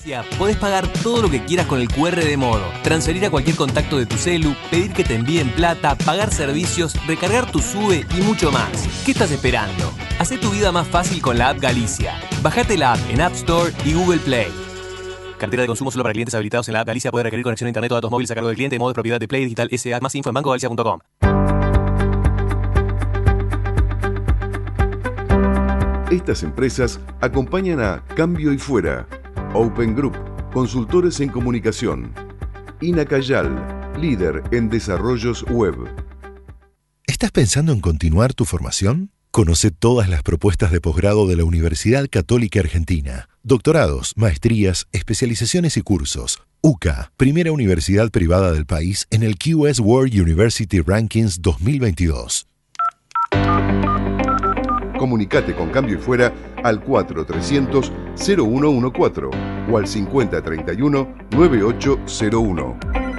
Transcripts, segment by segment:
Podés pagar todo lo que quieras con el QR de Modo, transferir a cualquier contacto de tu celu, pedir que te envíen plata, pagar servicios, recargar tu SUBE y mucho más. ¿Qué estás esperando? Hacé tu vida más fácil con la app Galicia. Bajate la app en App Store y Google Play. Cartera de consumo solo para clientes habilitados en la app Galicia. Puede requerir conexión a internet o datos móviles a cargo del cliente. Modo de propiedad de Play Digital S.A. Más info en bancogalicia.com. Estas empresas acompañan a Cambio y Fuera, Open Group, consultores en comunicación, Inacayal, líder en desarrollos web. ¿Estás pensando en continuar tu formación? Conoce todas las propuestas de posgrado de la Universidad Católica Argentina. Doctorados, maestrías, especializaciones y cursos. UCA, primera universidad privada del país en el QS World University Rankings 2022. Comunicate con Cambio y Fuera al 4300-0114 o al 5031-9801.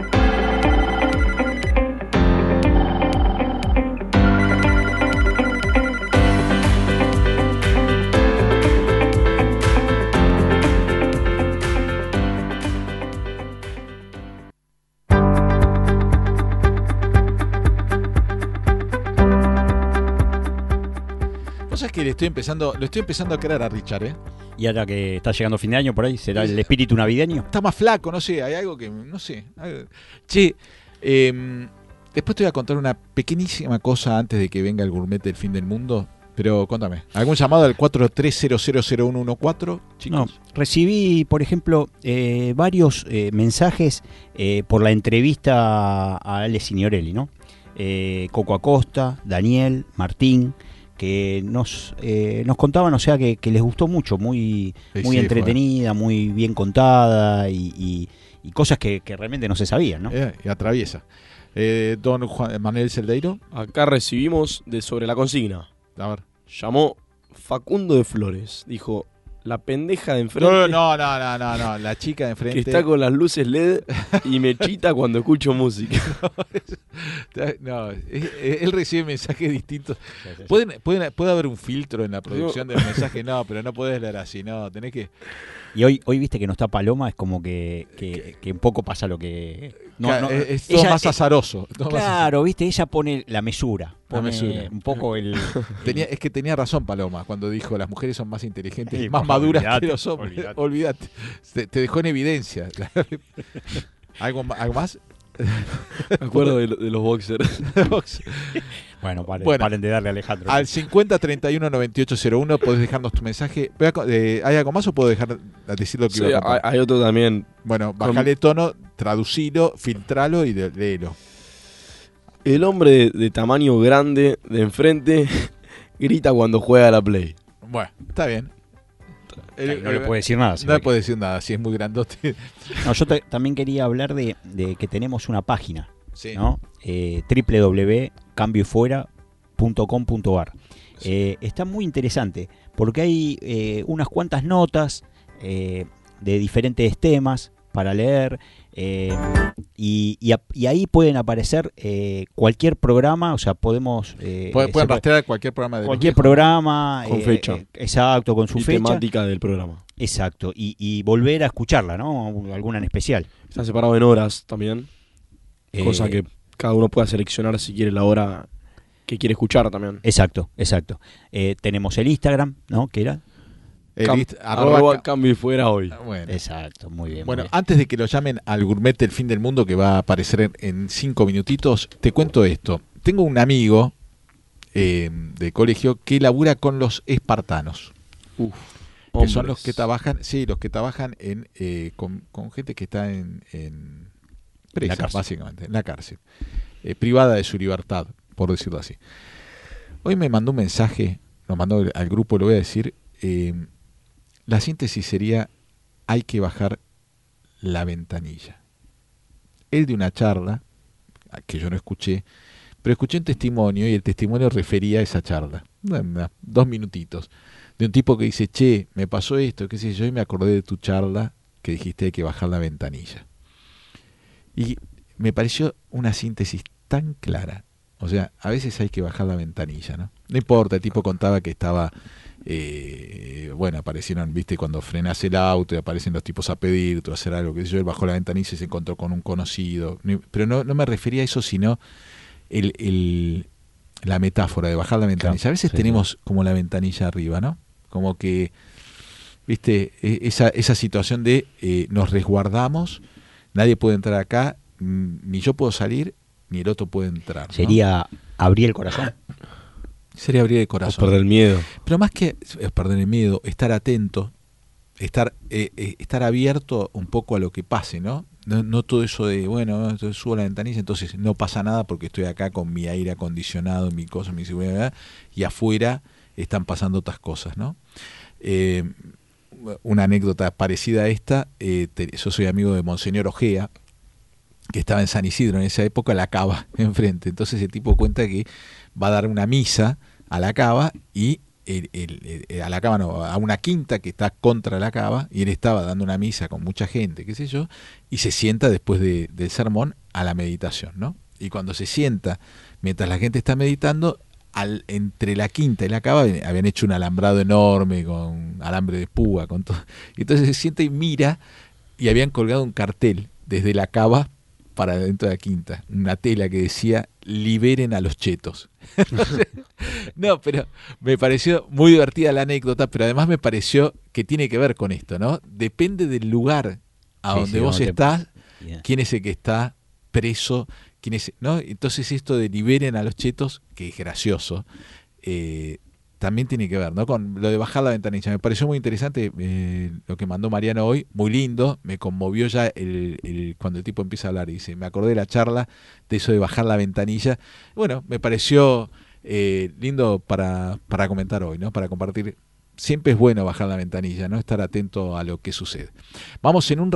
Es que lo estoy empezando a creer a Richard, ¿eh? Y ahora que está llegando fin de año por ahí, ¿será el espíritu navideño? Está más flaco, no sé, hay algo que, no sé. Che, después te voy a contar una pequeñísima cosa antes de que venga el gourmet del fin del mundo, pero contame. ¿Algún llamado al 43000114, chicos? No, recibí, por ejemplo, varios mensajes por la entrevista a Ale Signorelli, ¿no? Coco Acosta, Daniel, Martín, que nos contaban, o sea, que les gustó mucho, muy entretenida, muy bien contada y cosas que realmente no se sabían, ¿no? Y atraviesa. Don Juan Manuel Celdeiro. Acá recibimos de sobre la consigna. A ver. Llamó Facundo de Flores. Dijo, la pendeja de enfrente. No, la chica de enfrente. Que está con las luces LED y me chita cuando escucho música. No, él recibe mensajes distintos. ¿Puede haber un filtro en la producción del mensaje? No, pero no podés leer así, no, tenés que... Y hoy viste que no está Paloma, es como que un poco pasa lo que... es todo más azaroso. Claro, viste, ella pone la mesura. Un poco el... Es que tenía razón Paloma cuando dijo las mujeres son más inteligentes y más maduras que los hombres. Olvídate. Te dejó en evidencia. ¿Algo más? Me acuerdo de los boxers. Bueno, paren de darle a Alejandro. Al 5031-9801 podés dejarnos tu mensaje. ¿Hay algo más o puedo dejar decir lo que iba a contar? Hay otro también. Bueno, bajale tono, traducilo, filtralo y léelo. El hombre de tamaño grande de enfrente grita cuando juega a la Play. Bueno, está bien. No le puede decir nada. No le puede decir nada, si es muy grandote. No, yo también quería hablar de que tenemos una página, sí, ¿no? www.cambioyfuera.com.ar. Sí. Está muy interesante porque hay unas cuantas notas de diferentes temas para leer y ahí pueden aparecer cualquier programa, o sea, podemos... pueden rastrear cualquier programa de cualquier programa con fecha. Exacto, con su fecha. Temática del programa. Exacto, y volver a escucharla, ¿no? Alguna en especial. Está separado en horas también, cosa que cada uno pueda seleccionar si quiere la hora que quiere escuchar también. Exacto. Tenemos el Instagram, ¿no? ¿Qué era? Arroba Cambio y Fuera hoy. Bueno. Exacto, muy bien. Bueno, antes de que lo llamen al gourmet del fin del mundo, que va a aparecer en 5 minutitos, te cuento esto. Tengo un amigo de colegio que labura con los espartanos. Que son los que trabajan, con gente que está en presa, básicamente, en la cárcel, privada de su libertad, por decirlo así. Hoy me mandó un mensaje, lo mandó al grupo, lo voy a decir. La síntesis sería: hay que bajar la ventanilla. Él de una charla que yo no escuché, pero escuché un testimonio y el testimonio refería a esa charla, 2 minutitos, de un tipo que dice: che, me pasó esto, qué sé yo, y me acordé de tu charla que dijiste hay que bajar la ventanilla. Y me pareció una síntesis tan clara. O sea, a veces hay que bajar la ventanilla, ¿no? No importa, el tipo contaba que estaba Bueno, aparecieron, viste, cuando frenás el auto y aparecen los tipos a pedirte o hacer algo, que yo, él bajó la ventanilla y se encontró con un conocido. Pero no me refería a eso, sino la metáfora de bajar la ventanilla. Claro, a veces tenemos como la ventanilla arriba, ¿no? Como que, viste, esa situación de nos resguardamos, nadie puede entrar acá, ni yo puedo salir, ni el otro puede entrar, ¿no? Sería abrir el corazón. Sería abrir el corazón. O perder el miedo. Pero más que perder el miedo, estar atento, estar abierto un poco a lo que pase, ¿no? No todo eso de, bueno, subo la ventanilla, entonces no pasa nada porque estoy acá con mi aire acondicionado, mi cosa, mi seguridad, y afuera están pasando otras cosas, ¿no? Una anécdota parecida a esta, yo soy amigo de Monseñor Ojea, que estaba en San Isidro en esa época, la Cava enfrente. Entonces el tipo cuenta que va a dar una misa a la Cava y a la Cava no, a una quinta que está contra la Cava, y él estaba dando una misa con mucha gente, qué sé yo, y se sienta después del sermón a la meditación, ¿no? Y cuando se sienta, mientras la gente está meditando, entre la quinta y la Cava habían hecho un alambrado enorme con alambre de púa, con todo. Y entonces se sienta y mira, y habían colgado un cartel desde la Cava para dentro de la quinta, una tela que decía liberen a los chetos. No, pero me pareció muy divertida la anécdota, pero además me pareció que tiene que ver con esto, ¿no? Depende del lugar a donde vos estás, quién es el que está preso, quién es, ¿no? Entonces esto de liberen a los chetos, que es gracioso, también tiene que ver, ¿no? Con lo de bajar la ventanilla. Me pareció muy interesante lo que mandó Mariano hoy, muy lindo, me conmovió ya cuando el tipo empieza a hablar y dice, me acordé de la charla de eso de bajar la ventanilla. Bueno, me pareció lindo para comentar hoy, ¿no? Para compartir. Siempre es bueno bajar la ventanilla, ¿no? Estar atento a lo que sucede. Vamos en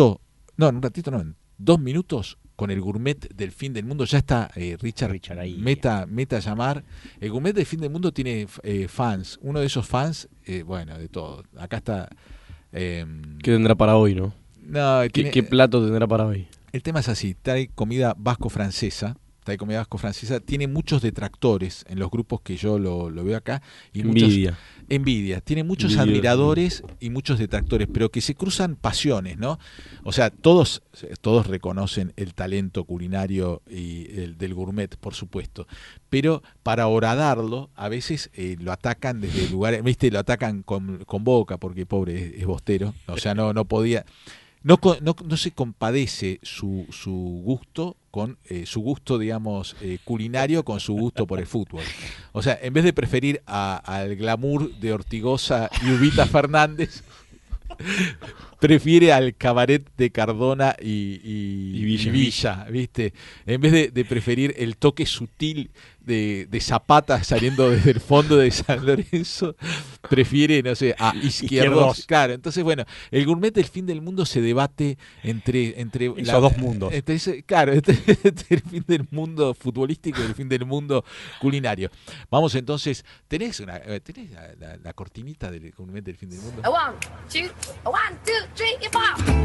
2 minutos con el gourmet del fin del mundo. Ya está Richard ahí. Meta a llamar. El gourmet del fin del mundo tiene fans. Uno de esos fans, bueno, de todo. Acá está. ¿Qué tendrá para hoy, no? No, ¿Qué plato tendrá para hoy? El tema es así. Trae comida vasco-francesa. Tiene muchos detractores en los grupos que yo lo veo acá. Y envidia. Tiene muchos admiradores y muchos detractores, pero que se cruzan pasiones, ¿no? O sea, todos reconocen el talento culinario y del gourmet, por supuesto. Pero para horadarlo, a veces lo atacan desde lugares, ¿viste? Lo atacan con Boca, porque pobre es bostero. O sea, no podía. No se compadece su gusto con su gusto, digamos, culinario con su gusto por el fútbol. O sea, en vez de preferir al glamour de Ortigosa y Ubita Fernández, prefiere al cabaret de Cardona y Villa, ¿viste? En vez de preferir el toque sutil de Zapata saliendo desde el fondo de San Lorenzo, prefiere, no sé, a Izquierdos. Claro, entonces, bueno, el gourmet del fin del mundo se debate entre esos dos mundos. Entre el fin del mundo futbolístico y el fin del mundo culinario. Vamos entonces, ¿tenés la cortinita del gourmet del fin del mundo? 1, 2, 3, 4.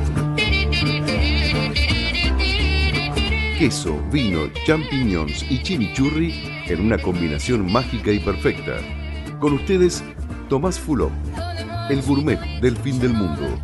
Queso, vino, champiñones y chimichurri en una combinación mágica y perfecta. Con ustedes, Tomás Fulop, el gourmet del fin del mundo.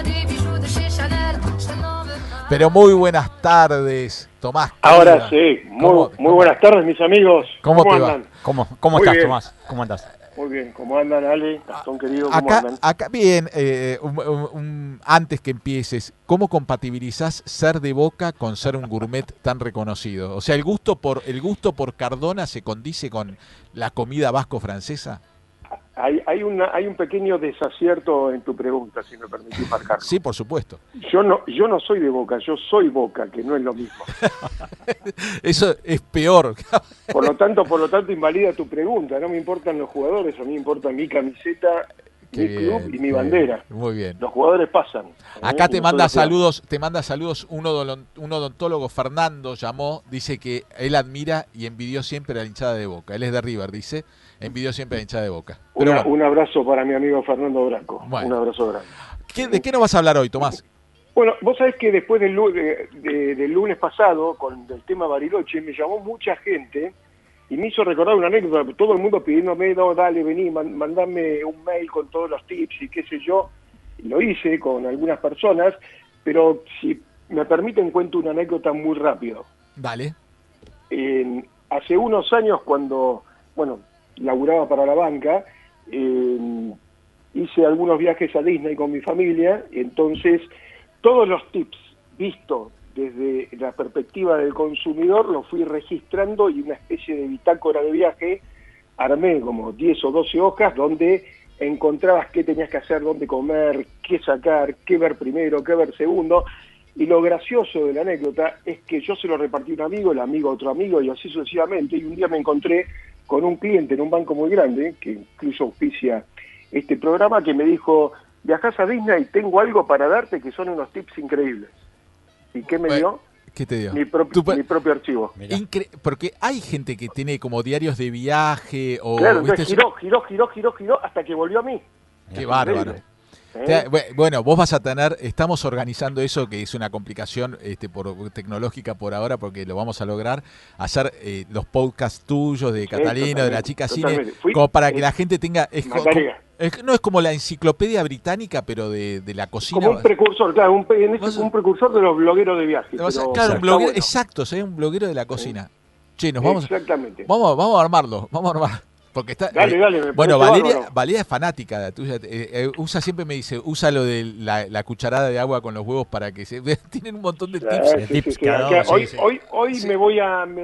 Pero muy buenas tardes, Tomás. Ahora sí, muy buenas tardes, mis amigos. ¿Cómo andan? ¿Cómo estás, bien. Tomás? ¿Cómo andás? Muy bien, ¿cómo andan, Ale? Gastón, querido, ¿cómo andan? Acá bien, antes que empieces, ¿cómo compatibilizás ser de Boca con ser un gourmet tan reconocido? O sea, ¿el gusto por Cardona se condice con la comida vasco-francesa? Hay un pequeño desacierto en tu pregunta, si me permitís marcarlo. Sí, por supuesto. Yo no soy de Boca, yo soy Boca, que no es lo mismo. Eso es peor. Por lo tanto, invalida tu pregunta. No me importan los jugadores, a mí me importa mi camiseta, mi club y mi bandera. Muy bien. Los jugadores pasan. Acá te manda saludos un odontólogo, Fernando llamó, dice que él admira y envidió siempre a la hinchada de Boca. Él es de River, dice, envidió siempre a la hinchada de Boca. Un abrazo para mi amigo Fernando Branco. Bueno. Un abrazo grande. ¿De qué nos vas a hablar hoy, Tomás? Bueno, vos sabés que después del lunes pasado, con el tema Bariloche, me llamó mucha gente y me hizo recordar una anécdota, todo el mundo pidiéndome, no, dale, vení, mandame un mail con todos los tips y qué sé yo, y lo hice con algunas personas, pero si me permiten cuento una anécdota muy rápido. Dale. Hace unos años cuando, laburaba para la banca, hice algunos viajes a Disney con mi familia, entonces todos los tips vistos desde la perspectiva del consumidor los fui registrando y una especie de bitácora de viaje armé como 10 o 12 hojas donde encontrabas qué tenías que hacer, dónde comer, qué sacar, qué ver primero, qué ver segundo. Y lo gracioso de la anécdota es que yo se lo repartí a un amigo, el amigo a otro amigo y así sucesivamente. Y un día me encontré con un cliente en un banco muy grande, que incluso auspicia este programa, que me dijo, viajás a Disney, tengo algo para darte que son unos tips increíbles. ¿Y qué me dio? ¿Qué te dio? Mi propio archivo. Porque hay gente que tiene como diarios de viaje o... Claro, entonces giró hasta que volvió a mí. Qué bárbaro. Bueno, vos vas a tener, estamos organizando eso, que es una complicación tecnológica por ahora, porque lo vamos a lograr, hacer los podcasts tuyos de Catalina, de la chica cine, como para que la gente tenga... No es como la enciclopedia británica, pero de la cocina. Como un precursor, claro, un precursor de los blogueros de viaje. Claro, un bloguero, exacto, soy un bloguero de la cocina. Che, Exactamente. Vamos a armarlo, porque está, dale. Bueno, Valeria es fanática de la tuya. Usa siempre me dice, usa lo de la cucharada de agua con los huevos para que se tienen un montón de tips. Hoy me voy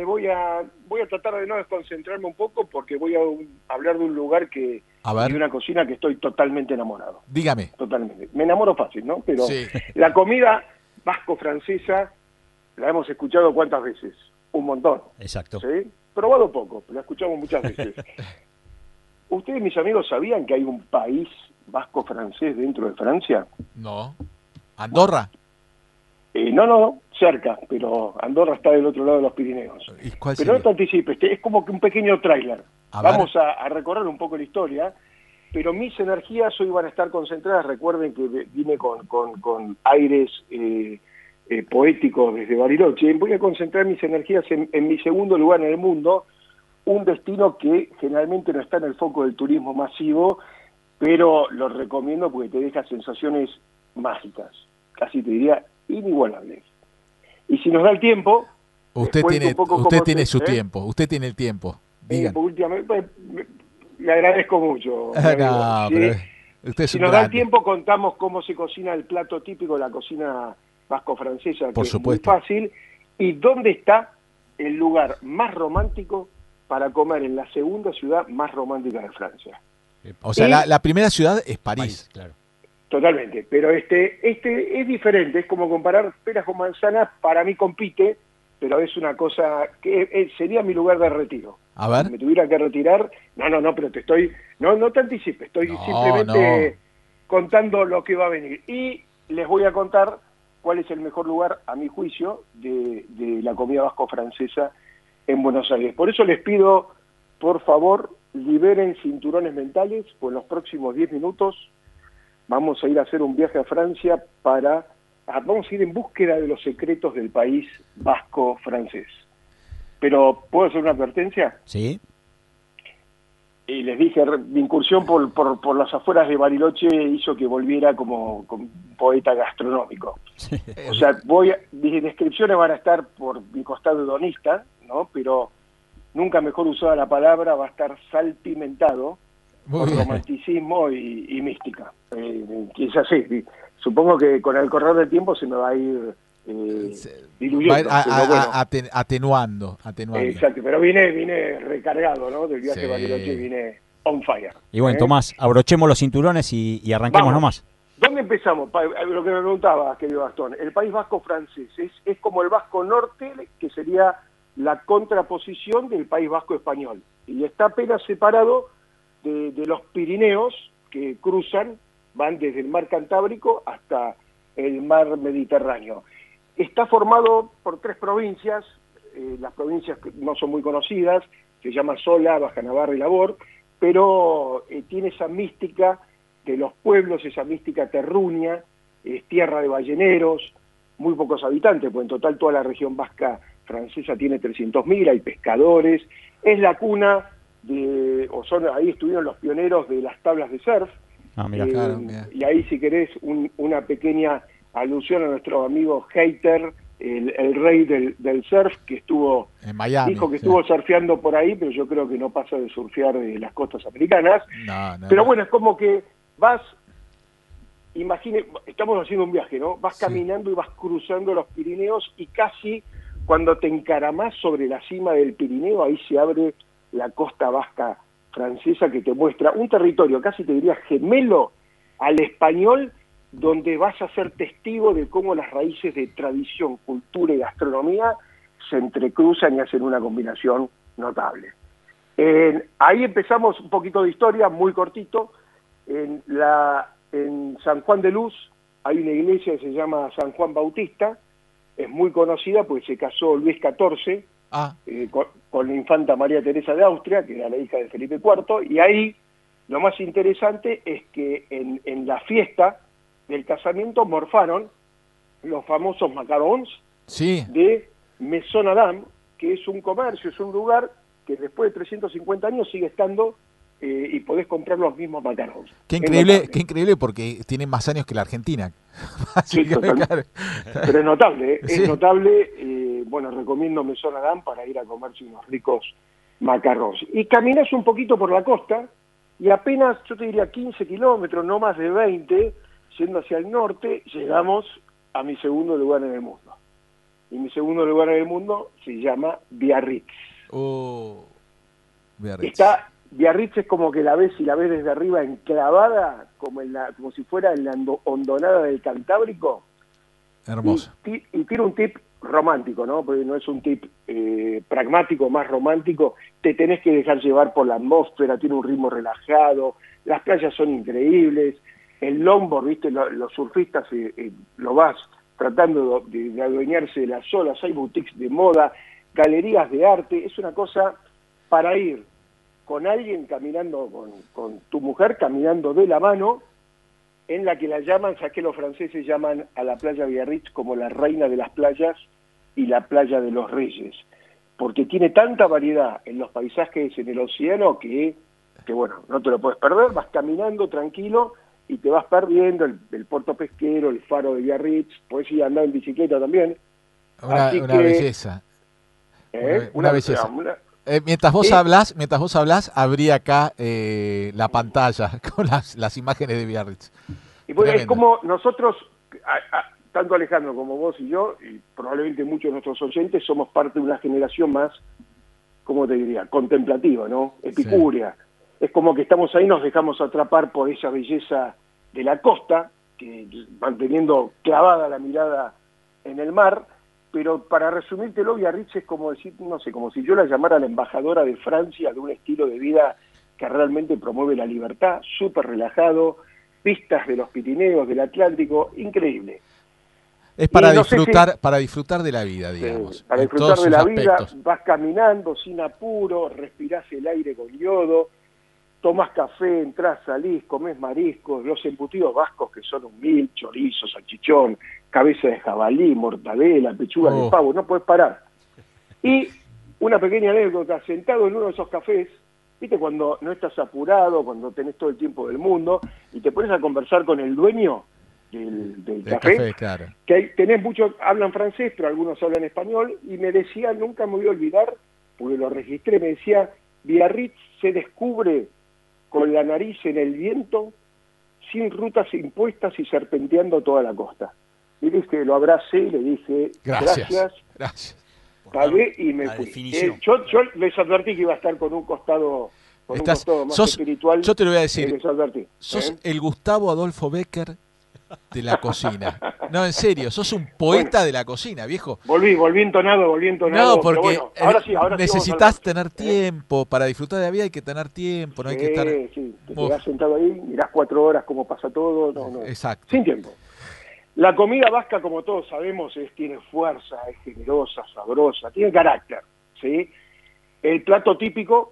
a tratar de no desconcentrarme un poco porque voy a hablar de un lugar y de una cocina que estoy totalmente enamorado. Dígame. Totalmente. Me enamoro fácil, ¿no? Pero la comida vasco-francesa la hemos escuchado ¿cuántas veces? Un montón. Exacto. ¿Sí? Probado poco, pero la escuchamos muchas veces. ¿Ustedes, mis amigos, sabían que hay un país vasco-francés dentro de Francia? No. ¿Andorra? No, cerca, pero Andorra está del otro lado de los Pirineos. ¿Y cuál pero sería? no te anticipes, es como que un pequeño tráiler. Vamos a recorrer un poco la historia, pero mis energías hoy van a estar concentradas. Recuerden que vine con aires poéticos desde Bariloche. Voy a concentrar mis energías en mi segundo lugar en el mundo, un destino que generalmente no está en el foco del turismo masivo, pero lo recomiendo porque te deja sensaciones mágicas, casi te diría inigualables. Y si nos da el tiempo... Usted tiene su tiempo, usted tiene el tiempo. Últimamente, le agradezco mucho. No, pero usted es si un nos grande. da el tiempo, contamos cómo se cocina el plato típico de la cocina vasco-francesa, que Por supuesto. es muy fácil, y dónde está el lugar más romántico para comer en la segunda ciudad más romántica de Francia. O sea, la primera ciudad es París. Claro. Totalmente, pero este es diferente, es como comparar peras con manzanas, para mí compite, pero es una cosa que sería mi lugar de retiro. A ver. Si me tuviera que retirar, no, pero no te anticipes, estoy simplemente contando lo que va a venir. Y les voy a contar cuál es el mejor lugar, a mi juicio, de la comida vasco-francesa en Buenos Aires. Por eso les pido, por favor, liberen cinturones mentales, pues en los próximos 10 minutos vamos a ir a hacer un viaje a Francia vamos a ir en búsqueda de los secretos del país vasco-francés. Pero, ¿puedo hacer una advertencia? Sí. Y les dije, mi incursión por las afueras de Bariloche hizo que volviera como poeta gastronómico. Sí. O sea, mis descripciones van a estar por mi costado hedonista, ¿no? Pero nunca mejor usada la palabra, va a estar salpimentado por romanticismo y mística. Es así. Supongo que con el correr del tiempo se me va a ir diluyendo. Atenuando. Exacto, pero vine recargado, ¿no? Del viaje a Bariloche vine on fire. Y bueno, Tomás, abrochemos los cinturones y arranquemos nomás. ¿Dónde empezamos? Lo que me preguntaba, querido Gastón. El País Vasco francés es como el Vasco Norte, que sería la contraposición del País Vasco español. Y está apenas separado de los Pirineos, que van desde el mar Cantábrico hasta el mar Mediterráneo. Está formado por 3 provincias, las provincias que no son muy conocidas, se llama Sola, Baja Navarra y Labor, pero tiene esa mística de los pueblos, esa mística terruña, es tierra de balleneros, muy pocos habitantes, pues en total toda la región vasca francesa tiene 300.000, hay pescadores, es la cuna ahí estuvieron los pioneros de las tablas de surf. Mira, claro, mira. Y ahí, si querés, una pequeña alusión a nuestro amigo Hater, el rey del surf, que estuvo en Miami, dijo que estuvo surfeando por ahí, pero yo creo que no pasa de surfear de las costas americanas. Pero bueno, es como que vas, estamos haciendo un viaje, ¿no? Vas caminando y vas cruzando los Pirineos, y casi cuando te encaramás sobre la cima del Pirineo, ahí se abre la costa vasca francesa, que te muestra un territorio, casi te diría gemelo al español, donde vas a ser testigo de cómo las raíces de tradición, cultura y gastronomía se entrecruzan y hacen una combinación notable. Ahí empezamos un poquito de historia, muy cortito. En San Juan de Luz hay una iglesia que se llama San Juan Bautista, es muy conocida porque se casó Luis XIV con la infanta María Teresa de Austria, que era la hija de Felipe IV, y ahí lo más interesante es que en la fiesta del casamiento morfaron los famosos macarons de Maison Adam, que es un comercio, es un lugar que después de 350 años sigue estando y podés comprar los mismos macarons. Qué increíble, porque tienen más años que la Argentina. Sí, claro. Pero es notable, es notable. Bueno, recomiendo Maison Adam para ir a comerse unos ricos macarons. Y caminas un poquito por la costa y apenas, yo te diría 15 kilómetros, no más de 20, yendo hacia el norte, llegamos a mi segundo lugar en el mundo. Y mi segundo lugar en el mundo se llama Biarritz. Biarritz. Biarritz es como que la ves desde arriba enclavada, como si fuera en la hondonada del Cantábrico. Hermoso. Y tiene un tip romántico, ¿no? Porque no es un tip pragmático, más romántico. Te tenés que dejar llevar por la atmósfera, tiene un ritmo relajado, las playas son increíbles, el longboard, ¿viste? Los surfistas lo vas tratando de adueñarse de las olas, hay boutiques de moda, galerías de arte, es una cosa para ir con alguien caminando, con tu mujer caminando de la mano, en la que la llaman, ¿sabes qué? Los franceses llaman a la playa Biarritz como la reina de las playas y la playa de los reyes, porque tiene tanta variedad en los paisajes, en el océano, que bueno, no te lo puedes perder, vas caminando tranquilo y te vas perdiendo el puerto pesquero, el faro de Biarritz, podés ir a andar en bicicleta también. Una belleza. Una belleza. Mientras vos hablás, abrí acá la pantalla con las imágenes de Biarritz. Y bueno, es como nosotros, tanto Alejandro como vos y yo, y probablemente muchos de nuestros oyentes, somos parte de una generación más, ¿cómo te diría?, contemplativa, ¿no? Epicúrea. Sí. Es como que estamos ahí, nos dejamos atrapar por esa belleza de la costa, que manteniendo clavada la mirada en el mar. Pero para resumírtelo, Biarritz es como decir, no sé, como si yo la llamara la embajadora de Francia de un estilo de vida que realmente promueve la libertad, súper relajado, vistas de los Pirineos, del Atlántico, increíble. Es para disfrutar, para disfrutar de la vida, digamos. Sí, para disfrutar de la vida, vas caminando sin apuro, respirás el aire con yodo, tomás café, entrás, salís, comés mariscos, los embutidos vascos que son 1000, chorizo, salchichón, cabeza de jabalí, mortadela, pechuga de pavo, no podés parar. Y una pequeña anécdota, sentado en uno de esos cafés, viste cuando no estás apurado, cuando tenés todo el tiempo del mundo, y te pones a conversar con el dueño del café, claro. Que tenés muchos, hablan francés, pero algunos hablan español, y me decía, nunca me voy a olvidar, porque lo registré, me decía, Biarritz se descubre con la nariz en el viento, sin rutas impuestas y serpenteando toda la costa. Y dije, lo abracé y le dije, gracias. Pagué y me fui. Yo les advertí que iba a estar con un costado, más espiritual. Yo te lo voy a decir, les advertí. Sos el Gustavo Adolfo Bécquer de la cocina. No, en serio, sos un poeta de la cocina, viejo. Volví entonado. No, porque bueno, ahora necesitas tener tiempo. Para disfrutar de la vida hay que tener tiempo, no hay que estar... Sí, te quedás sentado ahí, mirás 4 horas cómo pasa todo, no. Exacto. Sin tiempo. La comida vasca, como todos sabemos, tiene fuerza, es generosa, sabrosa, tiene carácter, ¿sí? El plato típico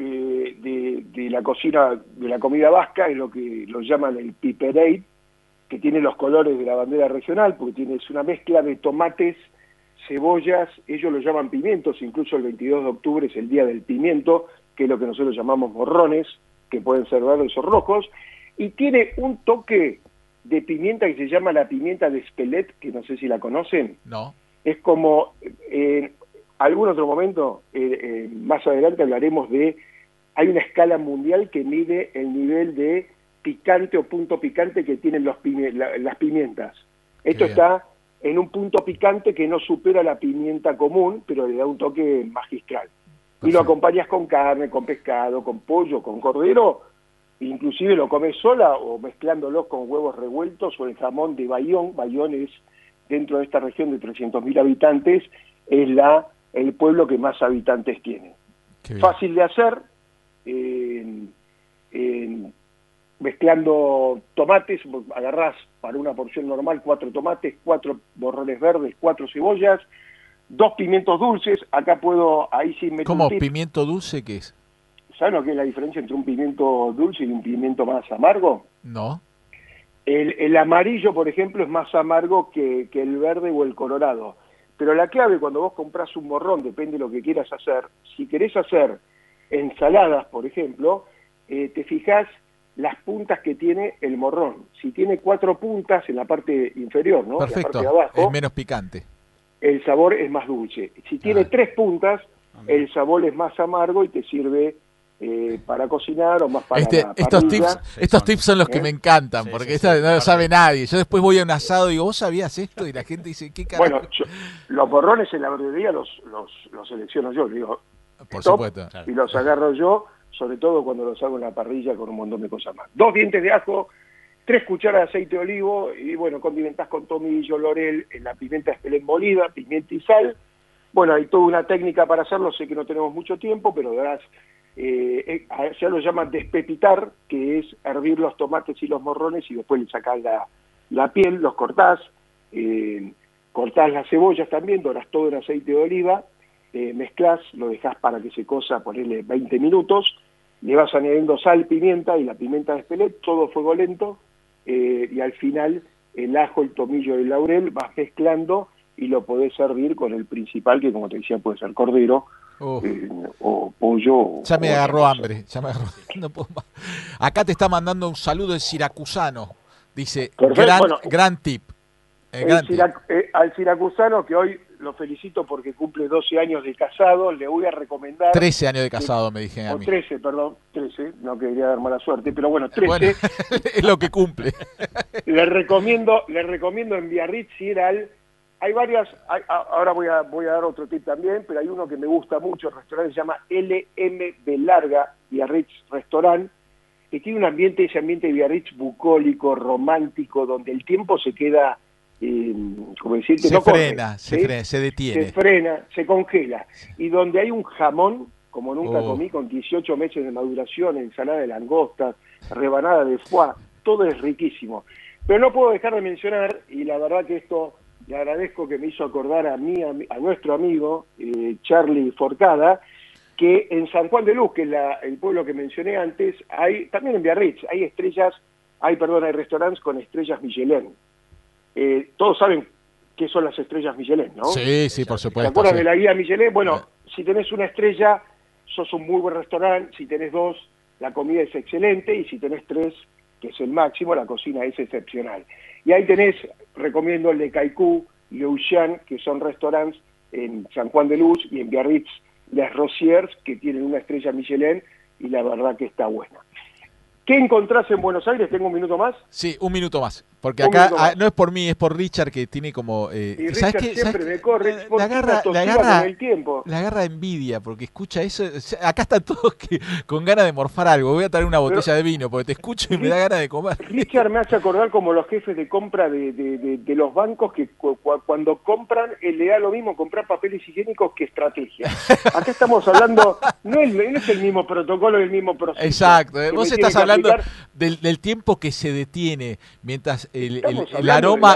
de la cocina, de la comida vasca, es lo que lo llaman el pipereit, que tiene los colores de la bandera regional, porque es una mezcla de tomates, cebollas, ellos lo llaman pimientos, incluso el 22 de octubre es el día del pimiento, que es lo que nosotros llamamos morrones, que pueden ser verdes o rojos, y tiene un toque de pimienta que se llama la pimienta de Espelette, que no sé si la conocen. No. Es como, en algún otro momento, más adelante hablaremos de, hay una escala mundial que mide el nivel de picante o punto picante que tienen las pimientas. Esto está en un punto picante que no supera la pimienta común, pero le da un toque magistral. Perfecto. Y lo acompañas con carne, con pescado, con pollo, con cordero, inclusive lo comes sola o mezclándolos con huevos revueltos o el jamón de Bayón. Bayón es, dentro de esta región de 300.000 habitantes, es el pueblo que más habitantes tiene. Fácil de hacer, mezclando tomates, agarrás para una porción normal 4 tomates, 4 morrones verdes, 4 cebollas, 2 pimientos dulces, acá puedo, ahí sí meter. ¿Cómo? ¿Pimiento dulce qué es? ¿Saben lo que es la diferencia entre un pimiento dulce y un pimiento más amargo? No. El amarillo, por ejemplo, es más amargo que el verde o el colorado. Pero la clave cuando vos comprás un morrón, depende de lo que quieras hacer, si querés hacer ensaladas, por ejemplo, te fijás las puntas que tiene el morrón. Si tiene 4 puntas en la parte inferior, ¿no? Perfecto, la parte de abajo, es menos picante. El sabor es más dulce. Si tiene 3 puntas, el sabor es más amargo y te sirve para cocinar o más para estos tips son los que me encantan, porque no lo sabe nadie. Yo después voy a un asado y digo, ¿vos sabías esto? Y la gente dice, ¿qué carajo? Bueno, los morrones en la verdulería los selecciono yo, digo, por supuesto, y los agarro yo, sobre todo cuando los hago en la parrilla con un montón de cosas más. 2 dientes de ajo, 3 cucharas de aceite de olivo, y bueno, condimentás con tomillo, laurel, la pimienta Espelette molida, pimienta y sal. Bueno, hay toda una técnica para hacerlo, sé que no tenemos mucho tiempo, pero verás, ya lo llaman despepitar, que es hervir los tomates y los morrones y después le sacás la piel, los cortás, cortás las cebollas también, dorás todo en aceite de oliva, mezclás, lo dejás para que se cosa, ponerle 20 minutos, le vas añadiendo sal, pimienta y la pimienta de Espelette, todo a fuego lento, y al final el ajo, el tomillo y el laurel vas mezclando y lo podés servir con el principal, que como te decía puede ser cordero, o pollo. Ya me agarró hambre, no puedo más. Acá te está mandando un saludo el siracusano, dice, gran tip. Al siracusano, que hoy lo felicito porque cumple 12 años de casado, le voy a recomendar... 13 años de casado, me dije a mí. 13, no quería dar mala suerte, pero bueno, 13. Bueno, es lo que cumple. le recomiendo en Biarritz, hay varias, ahora voy a dar otro tip también, pero hay uno que me gusta mucho, el restaurante se llama LM Larga, Biarritz Restaurant, que tiene ese ambiente de Biarritz bucólico, romántico, donde el tiempo se queda... como decirte, se detiene. Se frena, se congela. Y donde hay un jamón, como nunca comí, con 18 meses de maduración, ensalada de langostas, rebanada de foie, todo es riquísimo. Pero no puedo dejar de mencionar, y la verdad que esto le agradezco que me hizo acordar a nuestro amigo Charlie Forcada, que en San Juan de Luz, que es el pueblo que mencioné antes, también en Biarritz, hay restaurantes con estrellas Michelin. Todos saben qué son las estrellas Michelin, ¿no? Sí, por supuesto. ¿Se acuerdan de la guía Michelin? Bueno, si tenés una estrella, sos un muy buen restaurante. Si tenés 2, la comida es excelente. Y si tenés 3, que es el máximo, la cocina es excepcional. Y ahí recomiendo el de Caicú, Leuchan, que son restaurantes en San Juan de Luz, y en Biarritz, Les Rosiers, que tienen una estrella Michelin, y la verdad que está buena. ¿Qué encontrás en Buenos Aires? ¿Tengo un minuto más? Sí, un minuto más. Porque acá no es por mí, es por Richard, que tiene como... y Richard siempre me corre, le agarra envidia, porque escucha eso. Acá están todos con ganas de morfar algo. Voy a traer una botella de vino, porque te escucho y me da ganas de comer. Richard me hace acordar como los jefes de compra de los bancos, que cuando compran, le da lo mismo comprar papeles higiénicos que estrategia. Acá estamos hablando, no es el mismo protocolo, el mismo proceso. Exacto. Vos estás hablando del tiempo que se detiene mientras el aroma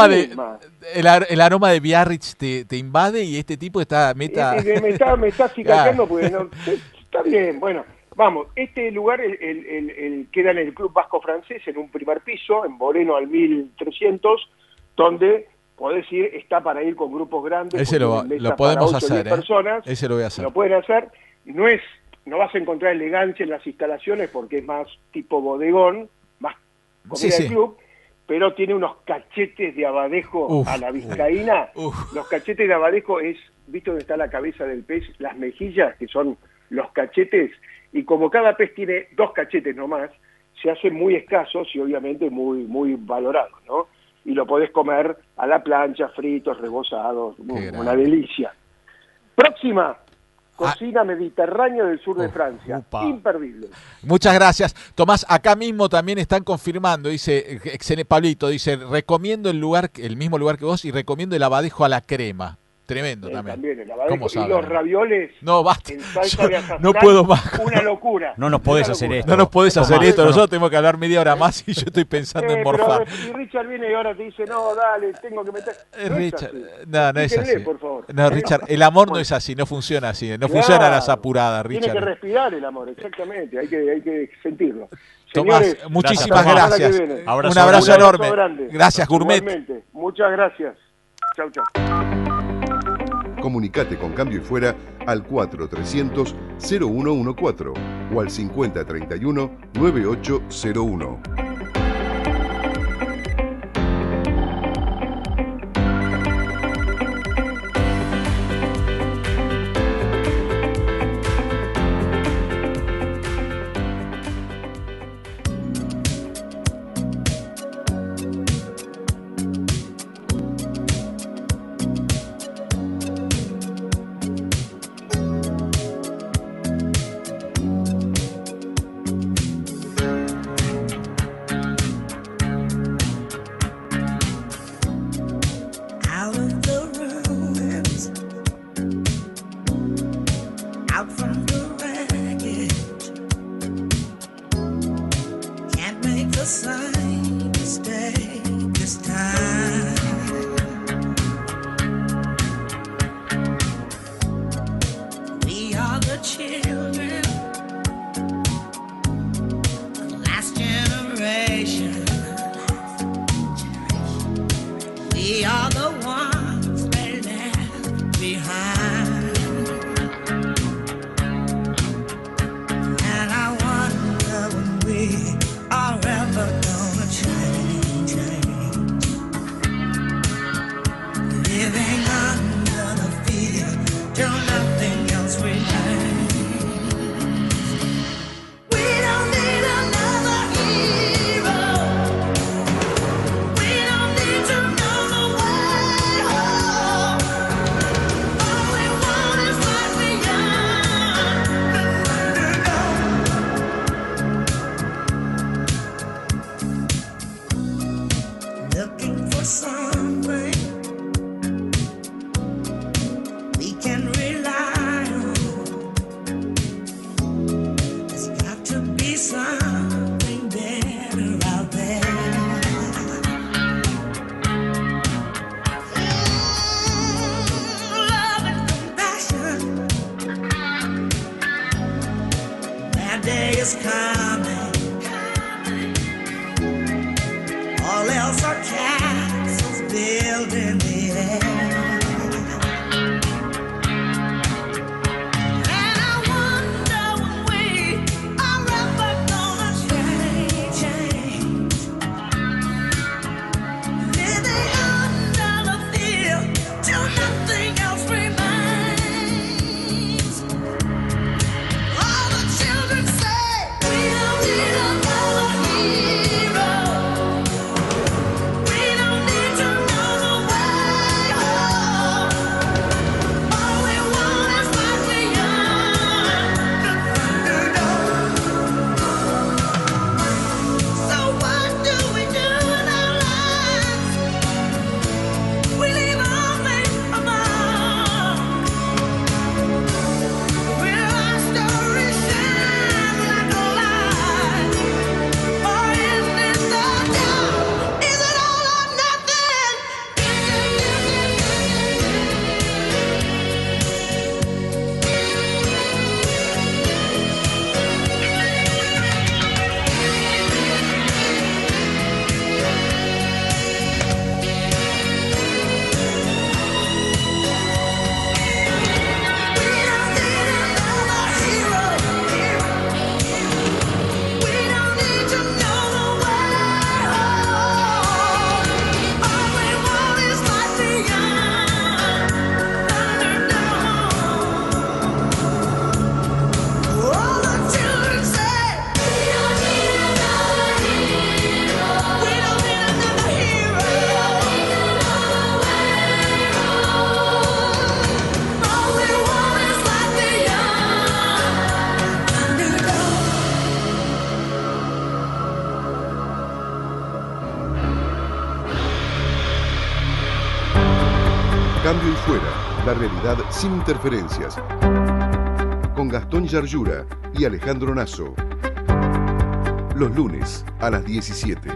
de Biarritz te invade y este tipo está me está cicateando, porque está bien. Bueno, vamos, este lugar queda en el Club Vasco Francés, en un primer piso, en Moreno al 1300, donde podés ir, está para ir con grupos grandes. Ese lo podemos hacer, personas, ese lo voy a hacer. Lo pueden hacer. No vas a encontrar elegancia en las instalaciones porque es más tipo bodegón, más comida de club, pero tiene unos cachetes de abadejo a la vizcaína. Los cachetes de abadejo es, ¿viste dónde está la cabeza del pez? Las mejillas, que son los cachetes, y como cada pez tiene 2 cachetes nomás, se hacen muy escasos y obviamente muy, muy valorados, ¿no? Y lo podés comer a la plancha, fritos, rebozados, una delicia. Próxima. Cocina mediterránea del sur de Francia. Imperdible. Muchas gracias. Tomás, acá mismo también están confirmando, dice Pablito, dice, recomiendo el mismo lugar que vos y recomiendo el abadejo a la crema. Tremendo también. El abadejo y los ravioles. No, basta. En salsa de azafrán, no puedo más. Una locura. No nos podés hacer esto. No nos podés hacer esto. Nosotros tenemos que hablar media hora más y yo estoy pensando en morfar. Y Richard viene y ahora te dice, no, dale, tengo que meter. Richard, no es así. Por favor. No, Richard, el amor no es así, no funciona así. No funciona a las apuradas, Richard. Tiene que respirar el amor, exactamente. Hay que sentirlo. Tomás, Señores, muchísimas gracias. Un abrazo enorme. Gracias, Gourmet. Igualmente. Muchas gracias. Chau, chau. Comunicate con Cambio y Fuera al 4300-0114 o al 5031-9801. We don't need to know the way. Cambio y Fuera, la realidad sin interferencias. Con Gastón Yarlura y Alejandro Nasso. Los lunes a las 17.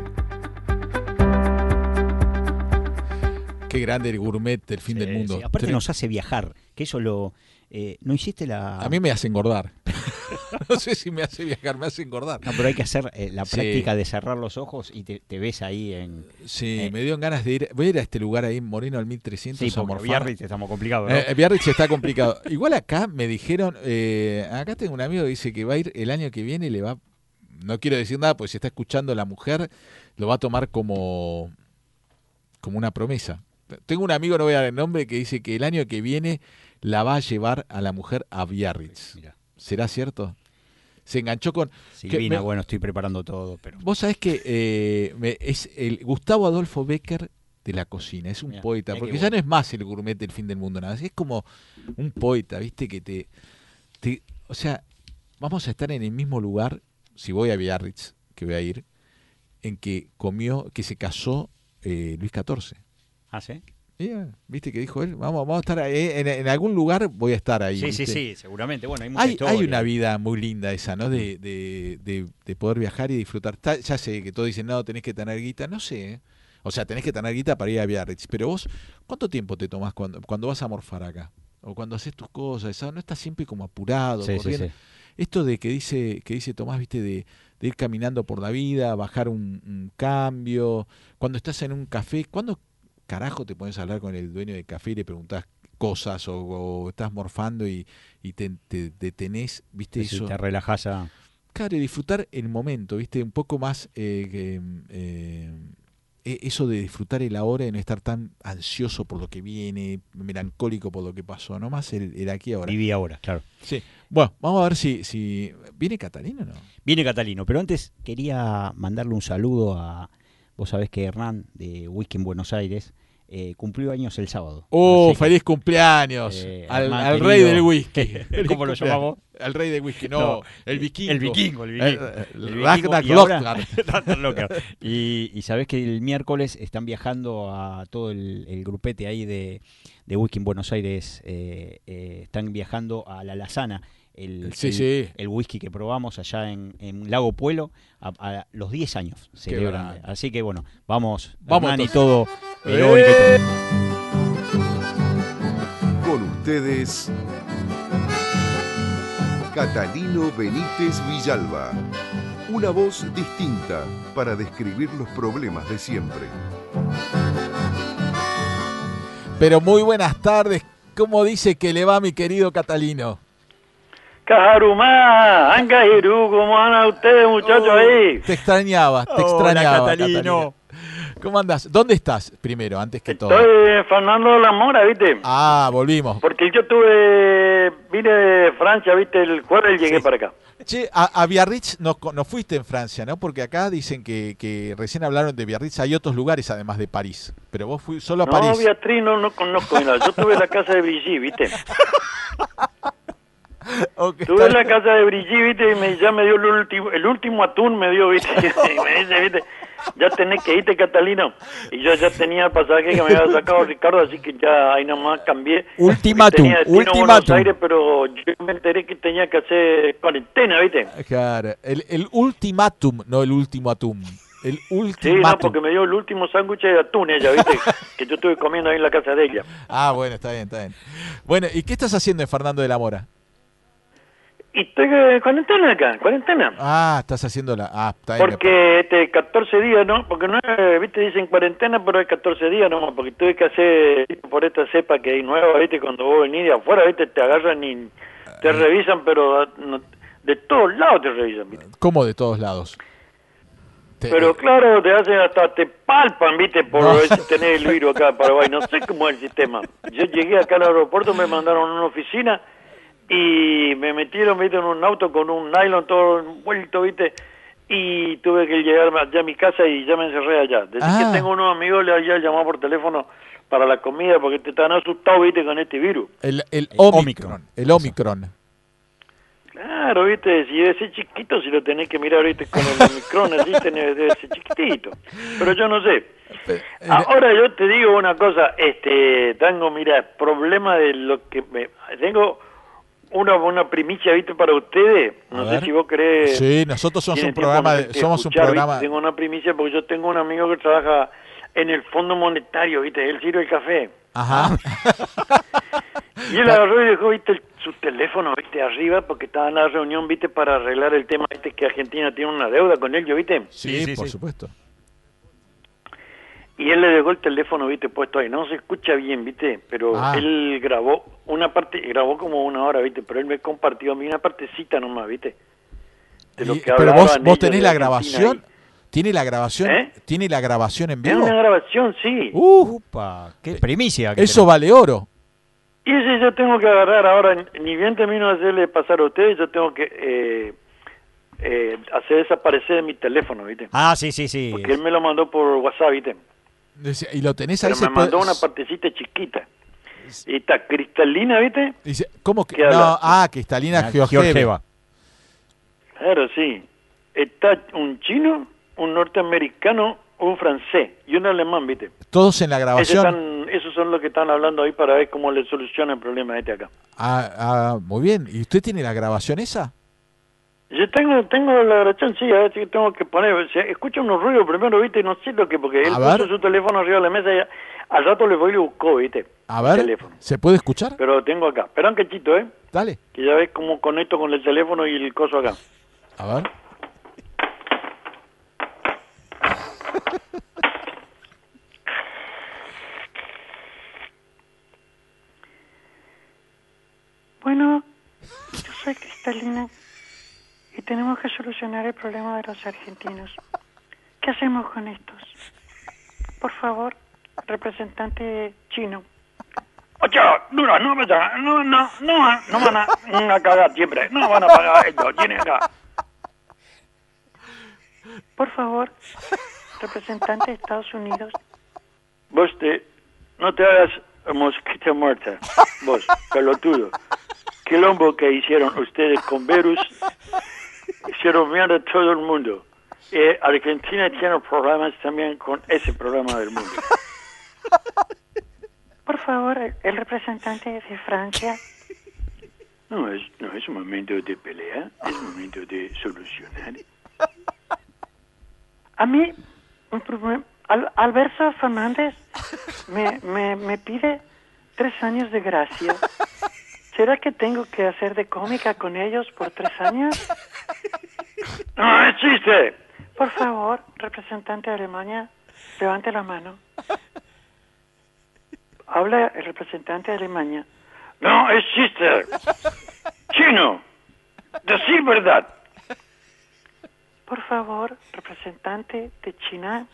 Qué grande el gourmet del fin del mundo. Sí. Aparte nos hace viajar, que eso lo... ¿No hiciste la...? A mí me hace engordar. No sé si me hace viajar, me hace engordar. No, pero hay que hacer la práctica de cerrar los ojos y te ves ahí en... Sí, me dio ganas de ir. Voy a ir a este lugar ahí en Moreno al 1300. Sí, porque Biarritz estamos complicados, ¿no? Biarritz está complicado. Igual acá me dijeron, acá tengo un amigo que dice que va a ir el año que viene y le va... No quiero decir nada, porque si está escuchando la mujer, lo va a tomar como una promesa. Tengo un amigo, no voy a dar el nombre, que dice que el año que viene la va a llevar a la mujer a Biarritz. Mira. ¿Será cierto? Se enganchó con... Silvina, bueno, estoy preparando todo, pero... Vos sabés que es el Gustavo Adolfo Bécquer de la cocina, es un poeta, porque ya no es más el gourmet del fin del mundo, nada, es como un poeta, ¿viste? Que o sea, vamos a estar en el mismo lugar, si voy a Biarritz, que voy a ir, en que se casó Luis XIV. ¿Ah, sí? ¿Viste que dijo él? Vamos a estar ahí, en algún lugar voy a estar ahí. Sí, seguramente. Bueno, hay mucha historia. Hay una vida muy linda esa, ¿no? De poder viajar y disfrutar. Ya sé que todos dicen, no, tenés que tener guita. No sé, O sea, tenés que tener guita para ir a Biarritz. Pero vos, ¿cuánto tiempo te tomás cuando vas a morfar acá? O cuando haces tus cosas, ¿sabes? No estás siempre como apurado, corriendo. Sí. Esto de que dice Tomás, ¿viste? De ir caminando por la vida, bajar un cambio. Cuando estás en un café, ¿cuándo carajo te pones a hablar con el dueño del café y le preguntás cosas o estás morfando y te detenés, ¿viste? Sí, eso te relajás a... Claro, y disfrutar el momento, ¿viste? Un poco más eso de disfrutar el ahora y no estar tan ansioso por lo que viene, melancólico por lo que pasó, no más el aquí ahora. Viví ahora, claro. Sí. Bueno, vamos a ver si viene Catalino o no. Viene Catalino, pero antes quería mandarle un saludo a... Vos sabés que Hernán, de Whisky en Buenos Aires, cumplió años el sábado. ¡Oh, feliz cumpleaños! Al rey del whisky. ¿Cómo lo llamamos? Al rey del whisky, no, el vikingo. El vikingo. Y sabés que el miércoles están viajando a todo el grupete ahí de Whisky en Buenos Aires, están viajando a La Lazana. El whisky que probamos allá en Lago Puelo a los 10 años celebran. Así que bueno, vamos Hernán y todo heroico y todo. Con ustedes, Catalino Benítez Villalba. Una voz distinta para describir los problemas de siempre. Pero muy buenas tardes. ¿Cómo dice que le va mi querido Catalino? Cajarumá, Angajiru, ¿cómo andan ustedes, muchachos, ahí? Te extrañaba, Hola, Catalino. ¿Cómo andás? ¿Dónde estás primero, antes que todo? Estoy en Fernando de la Mora, ¿viste? Ah, volvimos. Porque yo vine de Francia, ¿viste? El jueves llegué para acá. Che, a Biarritz no fuiste en Francia, ¿no? Porque acá dicen que recién hablaron de Biarritz, hay otros lugares además de París. Pero vos fuiste solo a París. No, Beatriz no conozco nada. Yo tuve la casa de Brigitte, ¿viste? Okay, tuve la casa de Brigitte, ¿viste? Y ya me dio el último atún, me dio, ¿viste? Y me dice, ¿viste? Ya tenés que irte, Catalino. Y yo ya tenía el pasaje que me había sacado Ricardo, así que ya ahí nomás cambié. Ultimátum. Buenos Aires, pero yo me enteré que tenía que hacer cuarentena, ¿viste? Claro, el ultimátum, no el último atún. El ultimátum. Sí, no, porque me dio el último sándwich de atún ella, ¿viste? Que yo estuve comiendo ahí en la casa de ella. Ah, bueno, está bien. Bueno, ¿y qué estás haciendo en Fernando de la Mora? Y estoy cuarentena acá, cuarentena. Ah, estás haciendo está bien. Porque 14 días, ¿no? Porque no es, ¿viste? Dicen cuarentena, pero es 14 días nomás, porque tuve que hacer por esta cepa que hay nueva, ¿viste? Cuando vos venís de afuera, ¿viste? Te agarran y te revisan, pero de todos lados te revisan, ¿viste? ¿Cómo de todos lados? Pero claro, te hacen hasta te palpan, ¿viste? Por ver si tenés el virus acá en Paraguay. No sé cómo es el sistema. Yo llegué acá al aeropuerto, me mandaron a una oficina y me metieron, ¿viste? En un auto con un nylon todo envuelto, ¿viste? Y tuve que llegar allá a mi casa y ya me encerré allá. Desde que tengo unos amigos, le había llamado por teléfono para la comida porque te están asustados, ¿viste? Con este virus. El Omicron. El Omicron. Claro, ¿viste? Si debe ser chiquito, si lo tenés que mirar, ¿viste? Con el Omicron, así debe ser chiquitito. Pero yo no sé. Ahora yo te digo una cosa, tengo, mira, problema de lo que tengo una primicia, ¿viste? Para ustedes, no sé si vos querés. Sí, nosotros somos un programa, somos un programa. ¿Viste? Tengo una primicia porque yo tengo un amigo que trabaja en el Fondo Monetario, ¿viste? Él sirve el café. Ajá. Y él agarró y dejó, ¿viste? Su teléfono, ¿viste? Arriba, porque estaba en la reunión, ¿viste? Para arreglar el tema, ¿viste? Que Argentina tiene una deuda con ellos, ¿viste? Sí, por supuesto. Y él le dejó el teléfono, ¿viste? Puesto ahí. No se escucha bien, ¿viste? Pero él grabó una parte, grabó como 1 hora, ¿viste? Pero él me compartió a mí una partecita nomás, ¿viste? De lo que pero vos tenés la grabación. ¿Tiene la grabación? ¿Tiene la grabación en vivo? Tiene una grabación, sí. ¡Upa! ¡Qué primicia! Eso vale oro. Y ese yo tengo que agarrar ahora, ni bien termino de hacerle pasar a ustedes, yo tengo que hacer desaparecer de mi teléfono, ¿viste? Sí. Porque él me lo mandó por WhatsApp, ¿viste? Y lo tenés ahí. Pero me mandó una partecita chiquita. Y está cristalina, ¿viste? ¿Cómo que? No, cristalina Georgieva. Claro, sí. Está un chino, un norteamericano, un francés y un alemán, ¿viste? Todos en la grabación. Esos son los que están hablando ahí para ver cómo le soluciona el problema acá. Muy bien. ¿Y usted tiene la grabación esa? Yo tengo la grabación, sí, a ver si tengo que poner. O sea, escucha unos ruidos primero, ¿viste? No sé lo que, porque él puso su teléfono arriba de la mesa y al rato le voy y le buscó, ¿viste? A ver, teléfono. ¿Se puede escuchar? Pero lo tengo acá. Espera un cachito, ¿eh? Dale. Que ya ves cómo conecto con el teléfono y el coso acá. A ver. Bueno, yo soy Cristalina y tenemos que solucionar el problema de los argentinos. ¿Qué hacemos con estos? Por favor, representante chino. Oye, no van a cagar siempre, no van a pagar esto, tienen acá. Por favor, representante de Estados Unidos. Vos no te hagas mosquita muerta, vos, pelotudo. Quilombo que hicieron ustedes con virus, hicieron mierda a todo el mundo. Argentina tiene problemas también con ese problema del mundo. Por favor, el representante de Francia. No es un momento de pelea, es un momento de solucionar. A mí, Alberto Fernández me pide 3 años de gracia. ¿Será que tengo que hacer de cómica con ellos por 3 años? ¡No existe! Por favor, representante de Alemania, levante la mano. Habla el representante de Alemania. ¡No existe! ¡Chino! ¡Decir verdad! Por favor, representante de China.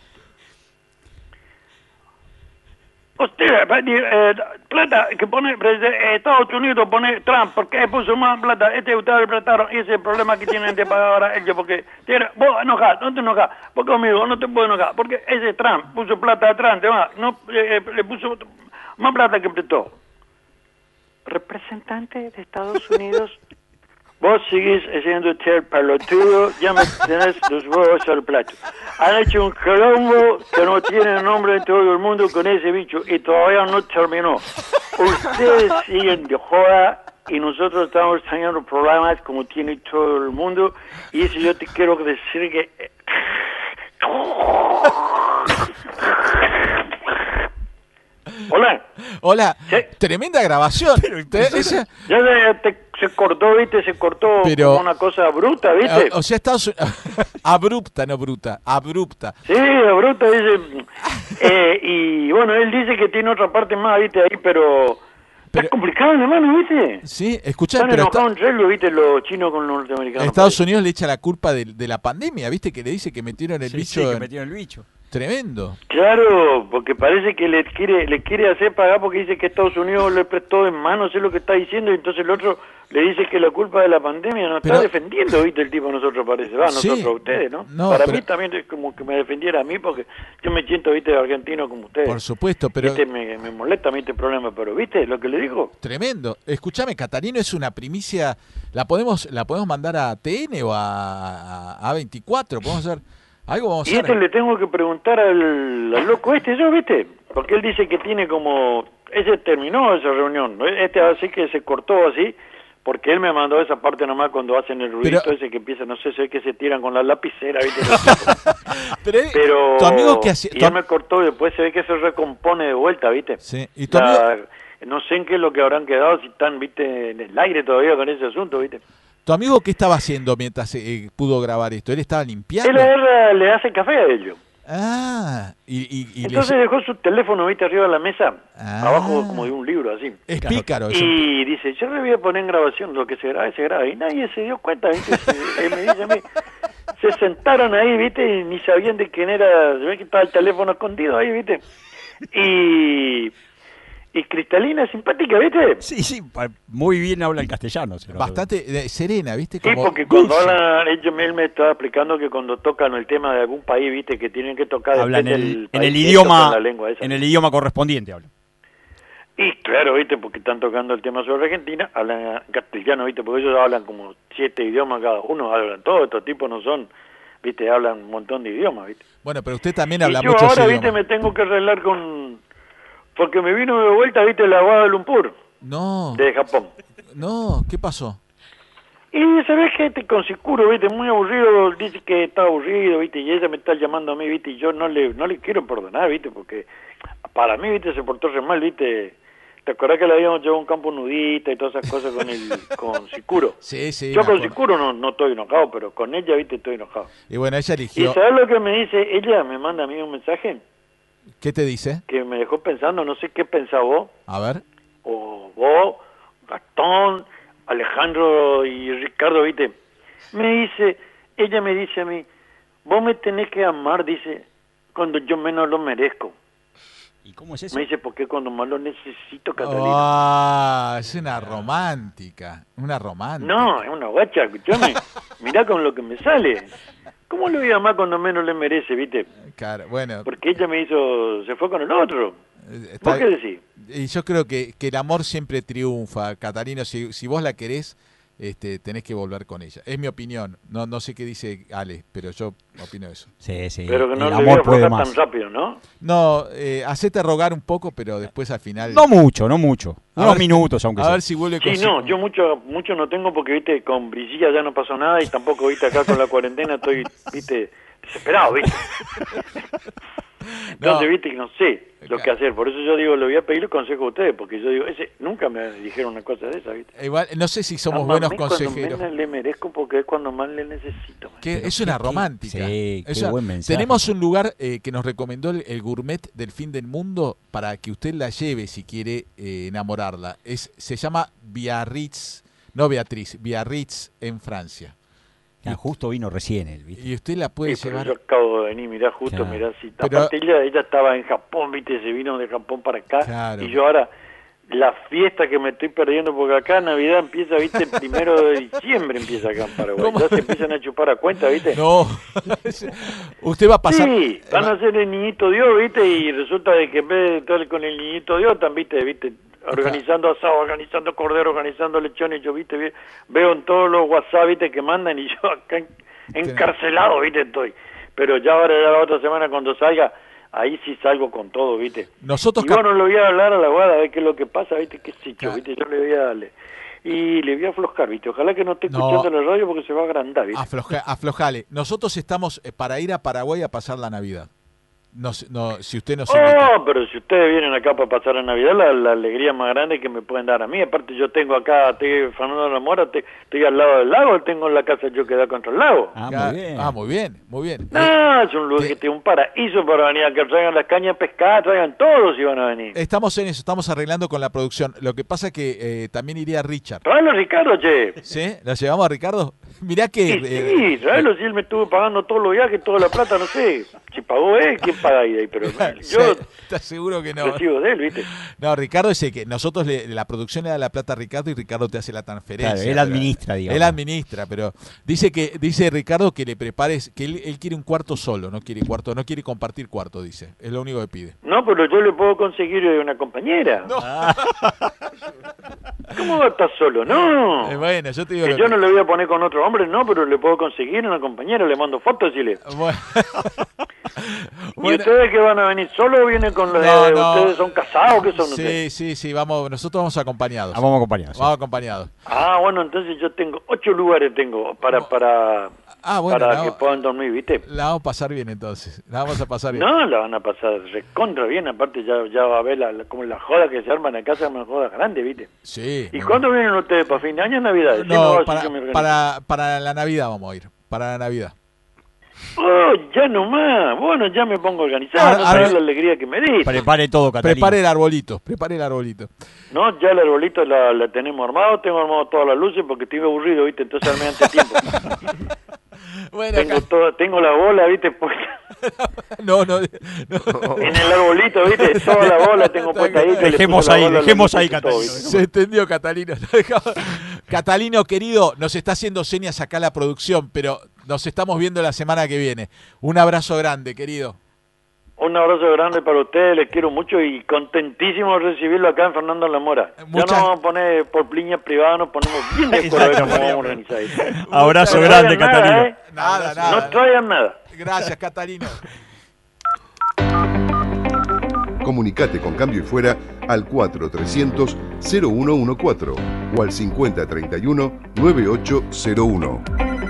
Usted, plata que pone Estados Unidos, pone Trump, porque puso más plata. Ustedes prestaron ese problema que tienen de pagar ahora ellos, porque vos enojás, no te enojás, porque conmigo no te puedo enojar, porque ese Trump puso plata atrás, le puso más plata que prestó. Representante de Estados Unidos. Vos seguís haciendo el pelotudo, ya me tenés los huevos al plato. Han hecho un quilombo que no tiene nombre en todo el mundo con ese bicho y todavía no terminó. Ustedes siguen de joda y nosotros estamos teniendo problemas como tiene todo el mundo y eso yo te quiero decir que... Hola. ¿Sí? Tremenda grabación. Se cortó, ¿viste? Se cortó como una cosa bruta, ¿viste? O sea, Estados abrupta, no bruta, abrupta. Sí, abrupta, dice. Y bueno, él dice que tiene otra parte más, ¿viste? Ahí, pero es complicado, hermano, ¿viste? Sí, escuchá, pero enojados entre ellos, ¿viste? Los chinos con los norteamericanos. Estados Unidos le echa la culpa de la pandemia, ¿viste? Que le dice que metieron el bicho. Sí, que metieron el bicho. Tremendo. Claro, porque parece que le quiere hacer pagar porque dice que Estados Unidos le prestó en mano, sé lo que está diciendo, y entonces el otro le dice que la culpa de la pandemia no está defendiendo, ¿viste? El tipo a nosotros parece, nosotros a ustedes, ¿no? Para mí también es como que me defendiera a mí porque yo me siento, ¿viste? Argentino como ustedes. Por supuesto, pero... ¿Viste? Me molesta a mí este problema, pero ¿viste lo que le dijo? Tremendo. Escúchame, Catarino, es una primicia, la podemos mandar a TN o a 24, podemos hacer... Algo vamos a Y esto le tengo que preguntar al loco yo, ¿viste? Porque él dice que tiene como... Ese terminó esa reunión, ¿no? Así que se cortó así, porque él me mandó esa parte nomás cuando hacen el ruidito ese que empieza, no sé, se ve que se tiran con la lapicera, ¿viste? Pero tu amigo que hacía... Y él me cortó y después se ve que se recompone de vuelta, ¿viste? Sí, y tu amigo... No sé en qué es lo que habrán quedado, si están, ¿viste? En el aire todavía con ese asunto, ¿viste? ¿Tu amigo qué estaba haciendo mientras pudo grabar esto? ¿Él estaba limpiando? Él le hace café a ellos. Ah, entonces dejó su teléfono, ¿viste? Arriba de la mesa, abajo como de un libro, así. Es pícaro. Y dice, yo le voy a poner en grabación, lo que se grabe, se graba. Y nadie se dio cuenta, ¿viste? Él me dice a mí, se sentaron ahí, ¿viste? Y ni sabían de quién era, se ve que estaba el teléfono escondido ahí, ¿viste? Y Cristalina es simpática, ¿viste? Sí, muy bien habla el castellano. Bastante serena, ¿viste? Como sí, porque cuando hablan, él me estaba explicando que cuando tocan el tema de algún país, ¿viste? Que tienen que tocar hablan en el idioma, en el idioma correspondiente hablan. Y claro, ¿viste? Porque están tocando el tema sobre Argentina, hablan castellano, ¿viste? Porque ellos hablan como 7 idiomas cada uno, hablan todos estos tipos no son, ¿viste? Hablan un montón de idiomas, ¿viste? Bueno, pero usted también habla mucho muchos ahora, idiomas. ¿viste? Me tengo que arreglar porque me vino de vuelta, ¿viste? La Guada de Lumpur. No. De Japón. No, ¿qué pasó? Y sabes que con Sikuro, ¿viste? Muy aburrido, dice que está aburrido, ¿viste? Y ella me está llamando a mí, ¿viste? Y yo no le quiero perdonar, ¿viste? Porque para mí, ¿viste? Se portó re mal, ¿viste? ¿Te acuerdas que le habíamos llevado a un campo nudista y todas esas cosas con Sikuro? Sí. Yo con Sikuro no estoy enojado, pero con ella, ¿viste? Estoy enojado. Y bueno, ella eligió... ¿Y sabes lo que me dice? Ella me manda a mí un mensaje. ¿Qué te dice? Que me dejó pensando, no sé qué pensaba vos. A ver. O vos, Gastón, Alejandro y Ricardo, ¿viste? Ella me dice a mí, vos me tenés que amar, dice, cuando yo menos lo merezco. ¿Y cómo es eso? Me dice, porque cuando más lo necesito, Catalina. Es una romántica, No, es una guacha, escuchame. Mirá con lo que me sale. ¿Cómo le voy a amar cuando menos le merece, viste? Claro, bueno. Porque ella se fue con el otro. ¿Vos qué decís? Y yo creo que el amor siempre triunfa, Catalina. Si vos la querés, tenés que volver con ella. Es mi opinión. No sé qué dice Ale, pero yo opino eso. Sí. Pero que no le voy a aflojar tan rápido, ¿no? No, hacete rogar un poco, pero después al final... No mucho. Unos minutos, aunque sea. A ver si vuelve con... Sí, no, yo mucho no tengo porque, viste, con Brigitte ya no pasó nada y tampoco, viste, acá con la cuarentena estoy, viste, desesperado, viste. Entonces, viste, que no sé lo que hacer. Por eso yo digo, le voy a pedir el consejo a ustedes, porque yo digo, nunca me dijeron una cosa de esa, viste. Igual, no sé si somos buenos consejeros. Cuando le merezco porque es cuando más le necesito. Es una romántica. Sí, qué buen mensaje. Tenemos un lugar que nos recomendó el gourmet del fin del mundo para que usted la lleve si quiere enamorarla. Se llama Biarritz, no Beatriz, Biarritz en Francia. Justo vino recién él, ¿viste? Y usted la puede llevar. Yo acabo de venir, mirá, justo, mirá, si aparte ella estaba en Japón, viste, se vino de Japón para acá, claro. Y yo ahora, la fiesta que me estoy perdiendo, porque acá Navidad empieza, viste, el 1 de diciembre empieza acá en Paraguay, ¿cómo? Ya se empiezan a chupar a cuenta, viste. No, usted va a pasar... Sí, van a hacer el niñito Dios, viste, y resulta de que en vez de estar con el niñito Dios, también, viste, organizando asado, organizando cordero, organizando lechones, yo, viste, veo en todos los WhatsApp, viste, que mandan, y yo acá encarcelado, viste, estoy. Pero ya ahora, la otra semana, cuando salga, ahí sí salgo con todo, viste. Nosotros y bueno, le voy a hablar a la guada, a ver qué es lo que pasa, viste, qué chicho, viste, yo le voy a darle. Y le voy a aflojar, viste, ojalá que no esté escuchando la radio porque se va a agrandar, viste. Aflojale. Nosotros estamos para ir a Paraguay a pasar la Navidad. No, si usted nos invita. Pero si ustedes vienen acá para pasar la Navidad, la alegría más grande que me pueden dar a mí. Aparte yo tengo acá, Fernando de la Mora, estoy al lado del lago, tengo en la casa yo que da contra el lago. Muy bien. Es un lugar que tiene un paraíso para venir a que traigan las cañas pescadas, traigan todos si van a venir. Estamos en eso, estamos arreglando con la producción. Lo que pasa que también iría Richard. Tráelo a Ricardo, che. ¿Sí? ¿Lo llevamos a Ricardo? Mirá que... Sí, tráelo, si él me estuvo pagando todos los viajes, toda la plata, no sé. Si pagó él, ¿quién paga ahí? Pero yo ¿estás seguro que no? Recibo de él, ¿viste? No, Ricardo es el que nosotros la producción le da la plata a Ricardo y Ricardo te hace la transferencia. Claro, él administra, digamos. Él administra, pero dice Ricardo que le prepares, que él quiere un cuarto solo, no quiere compartir cuarto, dice. Es lo único que pide. No, pero yo le puedo conseguir una compañera. No. ¿Cómo va a estar solo? No. Bueno, yo te digo que yo no le voy a poner con otro hombre, no, pero le puedo conseguir una compañera, le mando fotos y le... Bueno. ¿Y ustedes que van a venir solo o vienen con los ustedes son casados? ¿Qué son ustedes? Sí, vamos, nosotros vamos acompañados. Vamos acompañados. Vamos acompañados. Ah, bueno, entonces yo tengo 8 lugares para que puedan dormir, ¿viste? La vamos a pasar bien entonces. La vamos a pasar bien. No, la van a pasar recontra bien, aparte ya va a ver como la joda que se arman en casa, una joda grande, ¿viste? Sí. ¿Y cuándo vienen ustedes? ¿Para fin de año o Navidad? No, para la Navidad vamos a ir. Para la Navidad. Oh, ya nomás. Bueno, ya me pongo organizado. No sabés la alegría que me diste. Prepare todo, Catalina. Prepare el arbolito. No, ya el arbolito la tenemos armado. Tengo armado todas las luces porque estoy aburrido, ¿viste? Entonces armé antes tiempo. Bueno, tengo la bola, ¿viste? No. En el arbolito, ¿viste? Toda la bola tengo puesta ahí. Dejemos ahí, Catalino. Se entendió, Catalino. Catalino, querido, nos está haciendo señas acá la producción, pero nos estamos viendo la semana que viene. Un abrazo grande, querido. Un abrazo grande para ustedes, les quiero mucho y contentísimo de recibirlo acá en Fernando La Mora. Ya nos vamos a poner por líneas privadas, nos ponemos bien de acuerdo cómo vamos a organizar eso. Abrazo grande, Catalino. Nada. No traigan nada. Gracias, Catalino. Comunicate con Cambio y Fuera al 4300-0114 o al 5031-9801.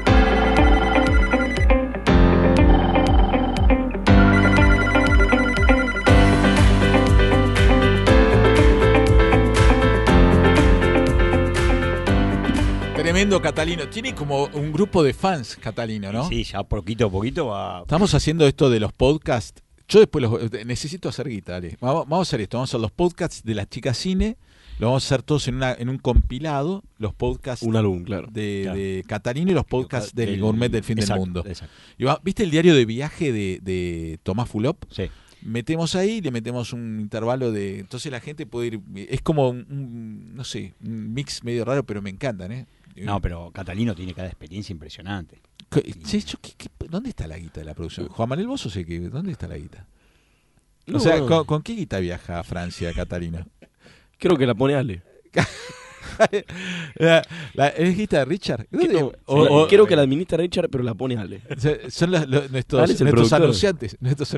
Tremendo Catalino. Tiene como un grupo de fans, Catalino, ¿no? Sí, ya poquito a poquito va. Estamos haciendo esto de los podcasts. Yo después necesito hacer guita, dale. Vamos a hacer esto. Vamos a hacer los podcasts de las chicas cine. Lo vamos a hacer todos en un compilado. Los podcasts un álbum, claro. de Catalino y los podcasts del Gourmet del Fin del Mundo. Exacto. Y ¿viste el diario de viaje de Tomás Fulop? Sí. Metemos ahí, le metemos un intervalo de... Entonces la gente puede ir... Es como no sé, un mix medio raro, pero me encantan, ¿eh? No, pero Catalino tiene cada experiencia impresionante. ¿Dónde está la guita de la producción? Juan Manuel, vos sé que ¿dónde está la guita? No, o sea, ¿con qué guita viaja a Francia, Catalino? Creo que la pone Ale. ¿Es guita de Richard? Creo que la administra Richard, pero la pone Ale. Son nuestros anunciantes.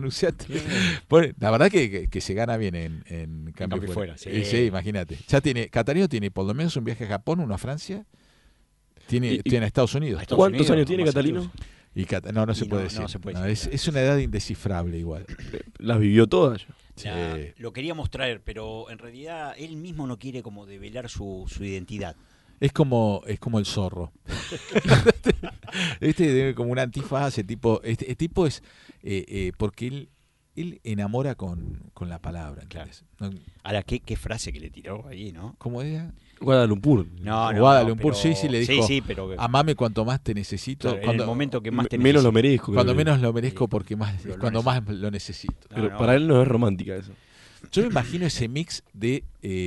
La verdad que se gana bien en Cambio Fuera. Sí, imagínate. Catalino tiene por lo menos un viaje a Japón, uno a Francia. Tiene a Estados Unidos. ¿Cuántos años tiene Catalino? No se puede decir. Es una edad indescifrable igual. Las vivió todas. Lo queríamos traer, pero en realidad él mismo no quiere como develar su identidad. Es como el zorro. Como una antifaz, ese tipo. Este tipo es porque él enamora con la palabra. Claro. Ahora, qué frase que le tiró ahí, ¿no? ¿Cómo era? Guada Lumpur. Guadalumpur, sí, le dijo. Sí, pero amame cuanto más te necesito. Claro, en el momento que más te menos lo merezco. Cuando menos lo merezco, porque cuando más lo necesito. Pero para él no es romántica eso. Yo me imagino ese mix de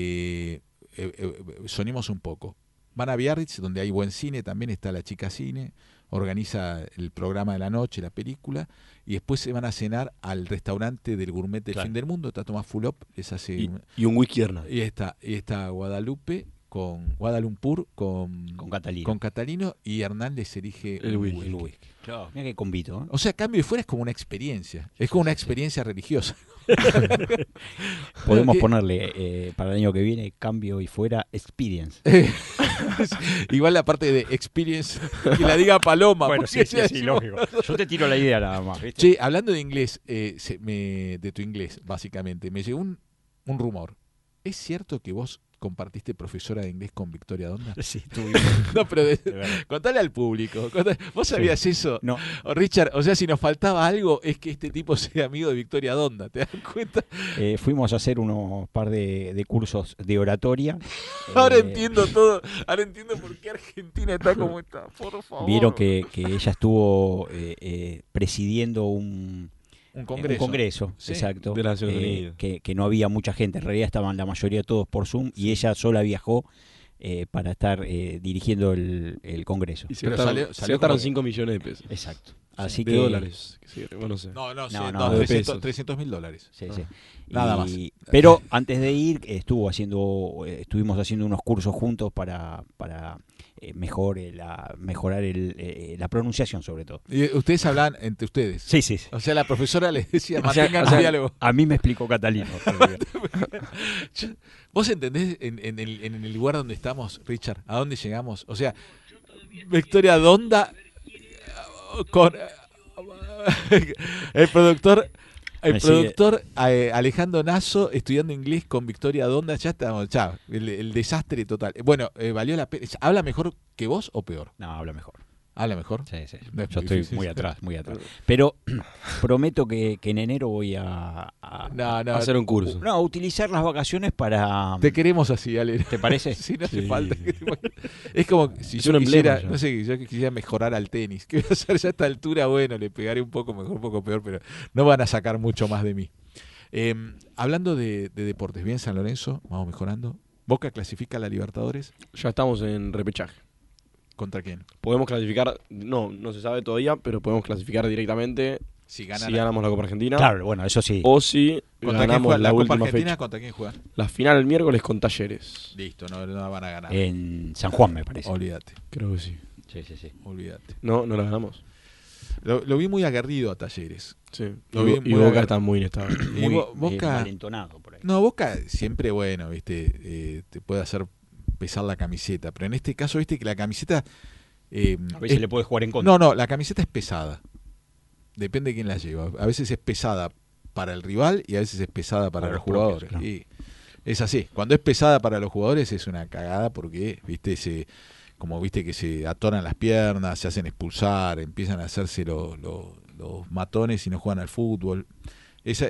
sonemos un poco. Van a Biarritz, donde hay buen cine, también está la chica cine, organiza el programa de la noche, la película, y después se van a cenar al restaurante del Gourmet del Fin del Mundo. Está Tomás Fulop, les hace y un whisky Hernán. Y está Guadalumpur con Catalino, y Hernán les elige el whisky. Claro, mira qué convito. O sea, Cambio y Fuera es como una experiencia. Es como una experiencia religiosa. Podemos ponerle para el año que viene Cambio y Fuera Experience. Igual la parte de Experience que la diga Paloma. Bueno, sí, lógico. Yo te tiro la idea nada más, ¿viste? Che, hablando de inglés, de tu inglés, básicamente, me llegó un rumor. ¿Es cierto que vos compartiste profesora de inglés con Victoria Donda? Sí, tuvimos. No, pero contale al público. ¿Vos sabías eso? No. Richard, o sea, si nos faltaba algo, es que este tipo sea amigo de Victoria Donda, ¿te das cuenta? Fuimos a hacer unos par de cursos de oratoria. Ahora entiendo todo. Ahora entiendo por qué Argentina está como está. Por favor. Vieron que ella estuvo presidiendo un congreso, sí, exacto, de la Naciones Unidas. Que no había mucha gente, en realidad estaban la mayoría de todos por Zoom, y ella sola viajó para estar dirigiendo el congreso. Y se gastaron 5 millones de pesos. Exacto. Así de que dólares. Sí, bueno, no sé. No, de pesos. $300.000. Sí, sí. Nada más. Pero antes de ir estuvimos haciendo unos cursos juntos para mejorar la pronunciación, sobre todo. ¿Y ustedes hablan entre ustedes? Sí, sí. O sea, la profesora les decía, mantengan el diálogo. A mí me explicó Catalino. ¿Vos entendés en el lugar donde estamos, Richard? ¿A dónde llegamos? O sea, Victoria Donda con el productor Alejandro Nazo estudiando inglés con Victoria Donda. Ya estamos, chao, el desastre total. Bueno, valió la pena. ¿Habla mejor que vos o peor? No, habla mejor. ¿Habla mejor? Sí, sí. Yo estoy muy atrás. Pero prometo que en enero voy a hacer un curso. A utilizar las vacaciones para... Te queremos así, Ale. ¿Te parece? Sí, no hace falta. Es como si yo quisiera mejorar al tenis. ¿Qué voy a hacer ya a esta altura? Bueno, le pegaré un poco mejor, un poco peor, pero no van a sacar mucho más de mí. Hablando de deportes, bien San Lorenzo, vamos mejorando. ¿Boca clasifica a la Libertadores? Ya estamos en repechaje. ¿Contra quién? Podemos clasificar, no se sabe todavía, pero podemos clasificar directamente si ganamos la Copa Argentina. Claro, bueno, eso sí. O si ganamos la última Copa Argentina, fecha. ¿Contra quién juega? La final el miércoles con Talleres. Listo, no van a ganar. En San Juan, me parece. Olvídate. Creo que sí. Sí. Olvídate. No la ganamos. Lo vi muy aguerrido a Talleres. Sí. Y Boca está muy inestable. Boca malentonado por ahí. No, Boca siempre, bueno, viste, te puede hacer pesar la camiseta, pero en este caso, viste que la camiseta a veces le puede jugar en contra. No, la camiseta es pesada. Depende de quién la lleva. A veces es pesada para el rival y a veces es pesada para los jugadores. Claro. Y es así. Cuando es pesada para los jugadores es una cagada porque, viste, viste que se atoran las piernas, se hacen expulsar, empiezan a hacerse los matones y no juegan al fútbol. Es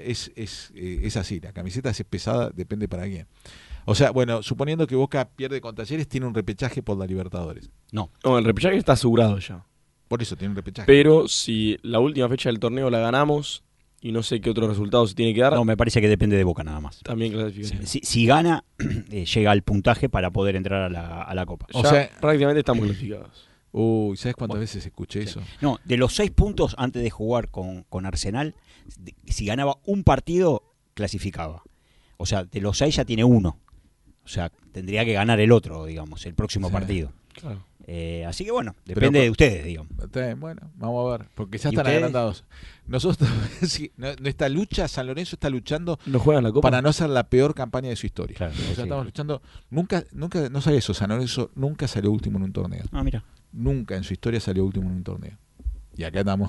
así. La camiseta es pesada, depende para quién. O sea, bueno, suponiendo que Boca pierde con Talleres, tiene un repechaje por la Libertadores. No, el repechaje está asegurado ya. Por eso tiene un repechaje. Pero si la última fecha del torneo la ganamos y no sé qué otro resultado se tiene que dar... No, me parece que depende de Boca nada más. También clasificación. Si gana, llega al puntaje para poder entrar a la Copa. O sea, prácticamente estamos clasificados. Uy, ¿sabes cuántas veces escuché eso? No, de los 6 puntos antes de jugar con Arsenal, si ganaba un partido, clasificaba. O sea, de los 6 ya tiene 1. O sea, tendría que ganar el otro, digamos, el próximo partido. Claro. Así que bueno, depende de ustedes, digamos. Bueno, vamos a ver, porque ya están agrandados. Nosotros, nuestra lucha, San Lorenzo está luchando ¿no juegan la Copa? Para no hacer la peor campaña de su historia. Claro, o sea, estamos luchando. Nunca, no sabía eso, San Lorenzo nunca salió último en un torneo. Ah, mira. Nunca en su historia salió último en un torneo. Y acá estamos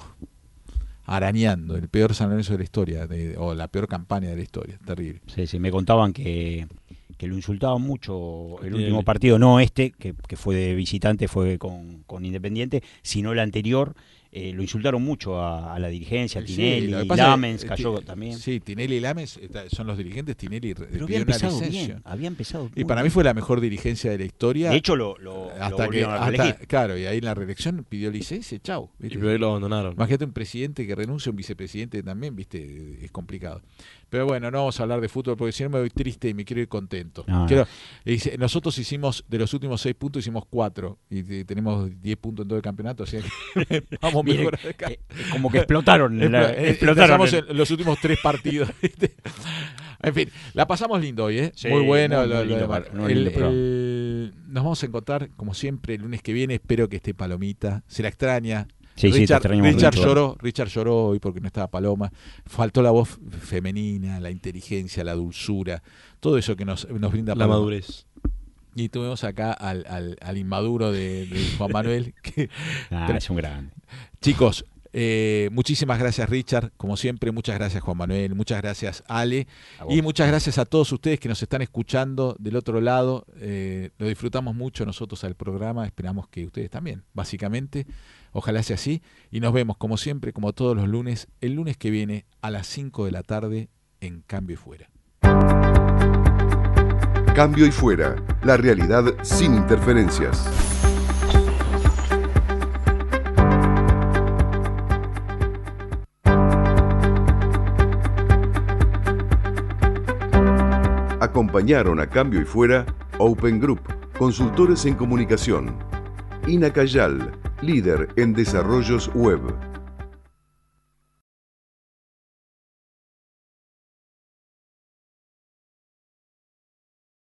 arañando el peor San Lorenzo de la historia, o la peor campaña de la historia. Terrible. Sí, me contaban que lo insultaban mucho el último partido, no que fue de visitante, fue con Independiente, sino el anterior. Lo insultaron mucho a la dirigencia, a Tinelli, Lamens cayó también. Sí, Tinelli y Lamens son los dirigentes. Tinelli pero había empezado bien, había empezado y para mí fue la mejor dirigencia de la historia. De hecho, lo volvieron a reelegir. Claro, y ahí en la reelección pidió licencia, chau. ¿Viste? Y por ahí lo abandonaron. Imagínate un presidente que renuncia, un vicepresidente también, viste, es complicado. Pero bueno, no vamos a hablar de fútbol porque si no me voy triste y me quiero ir contento. Nosotros hicimos, de los últimos 6 puntos, hicimos 4 y tenemos 10 puntos en todo el campeonato, o sea que vamos mejor acá. Como que explotaron. Explotaron en los últimos 3 partidos. ¿Viste? En fin, la pasamos lindo hoy, ¿eh? Sí, muy bueno. Nos vamos a encontrar, como siempre, el lunes que viene. Espero que esté Palomita. Se la extraña. Sí, Richard lloró hoy porque no estaba Paloma. Faltó la voz femenina, la inteligencia, la dulzura, todo eso que nos brinda la madurez. Y tuvimos acá al inmaduro de Juan Manuel. Es un grande. Chicos, muchísimas gracias, Richard. Como siempre, muchas gracias, Juan Manuel. Muchas gracias, Ale. Y muchas gracias a todos ustedes que nos están escuchando del otro lado. Lo disfrutamos mucho nosotros al programa. Esperamos que ustedes también, básicamente. Ojalá sea así. Y nos vemos, como siempre, como todos los lunes, el lunes que viene a las 5 de la tarde en Cambio y Fuera. Cambio y Fuera. La realidad sin interferencias. Acompañaron a Cambio y Fuera Open Group, consultores en comunicación. Ina Cayal, líder en desarrollos web.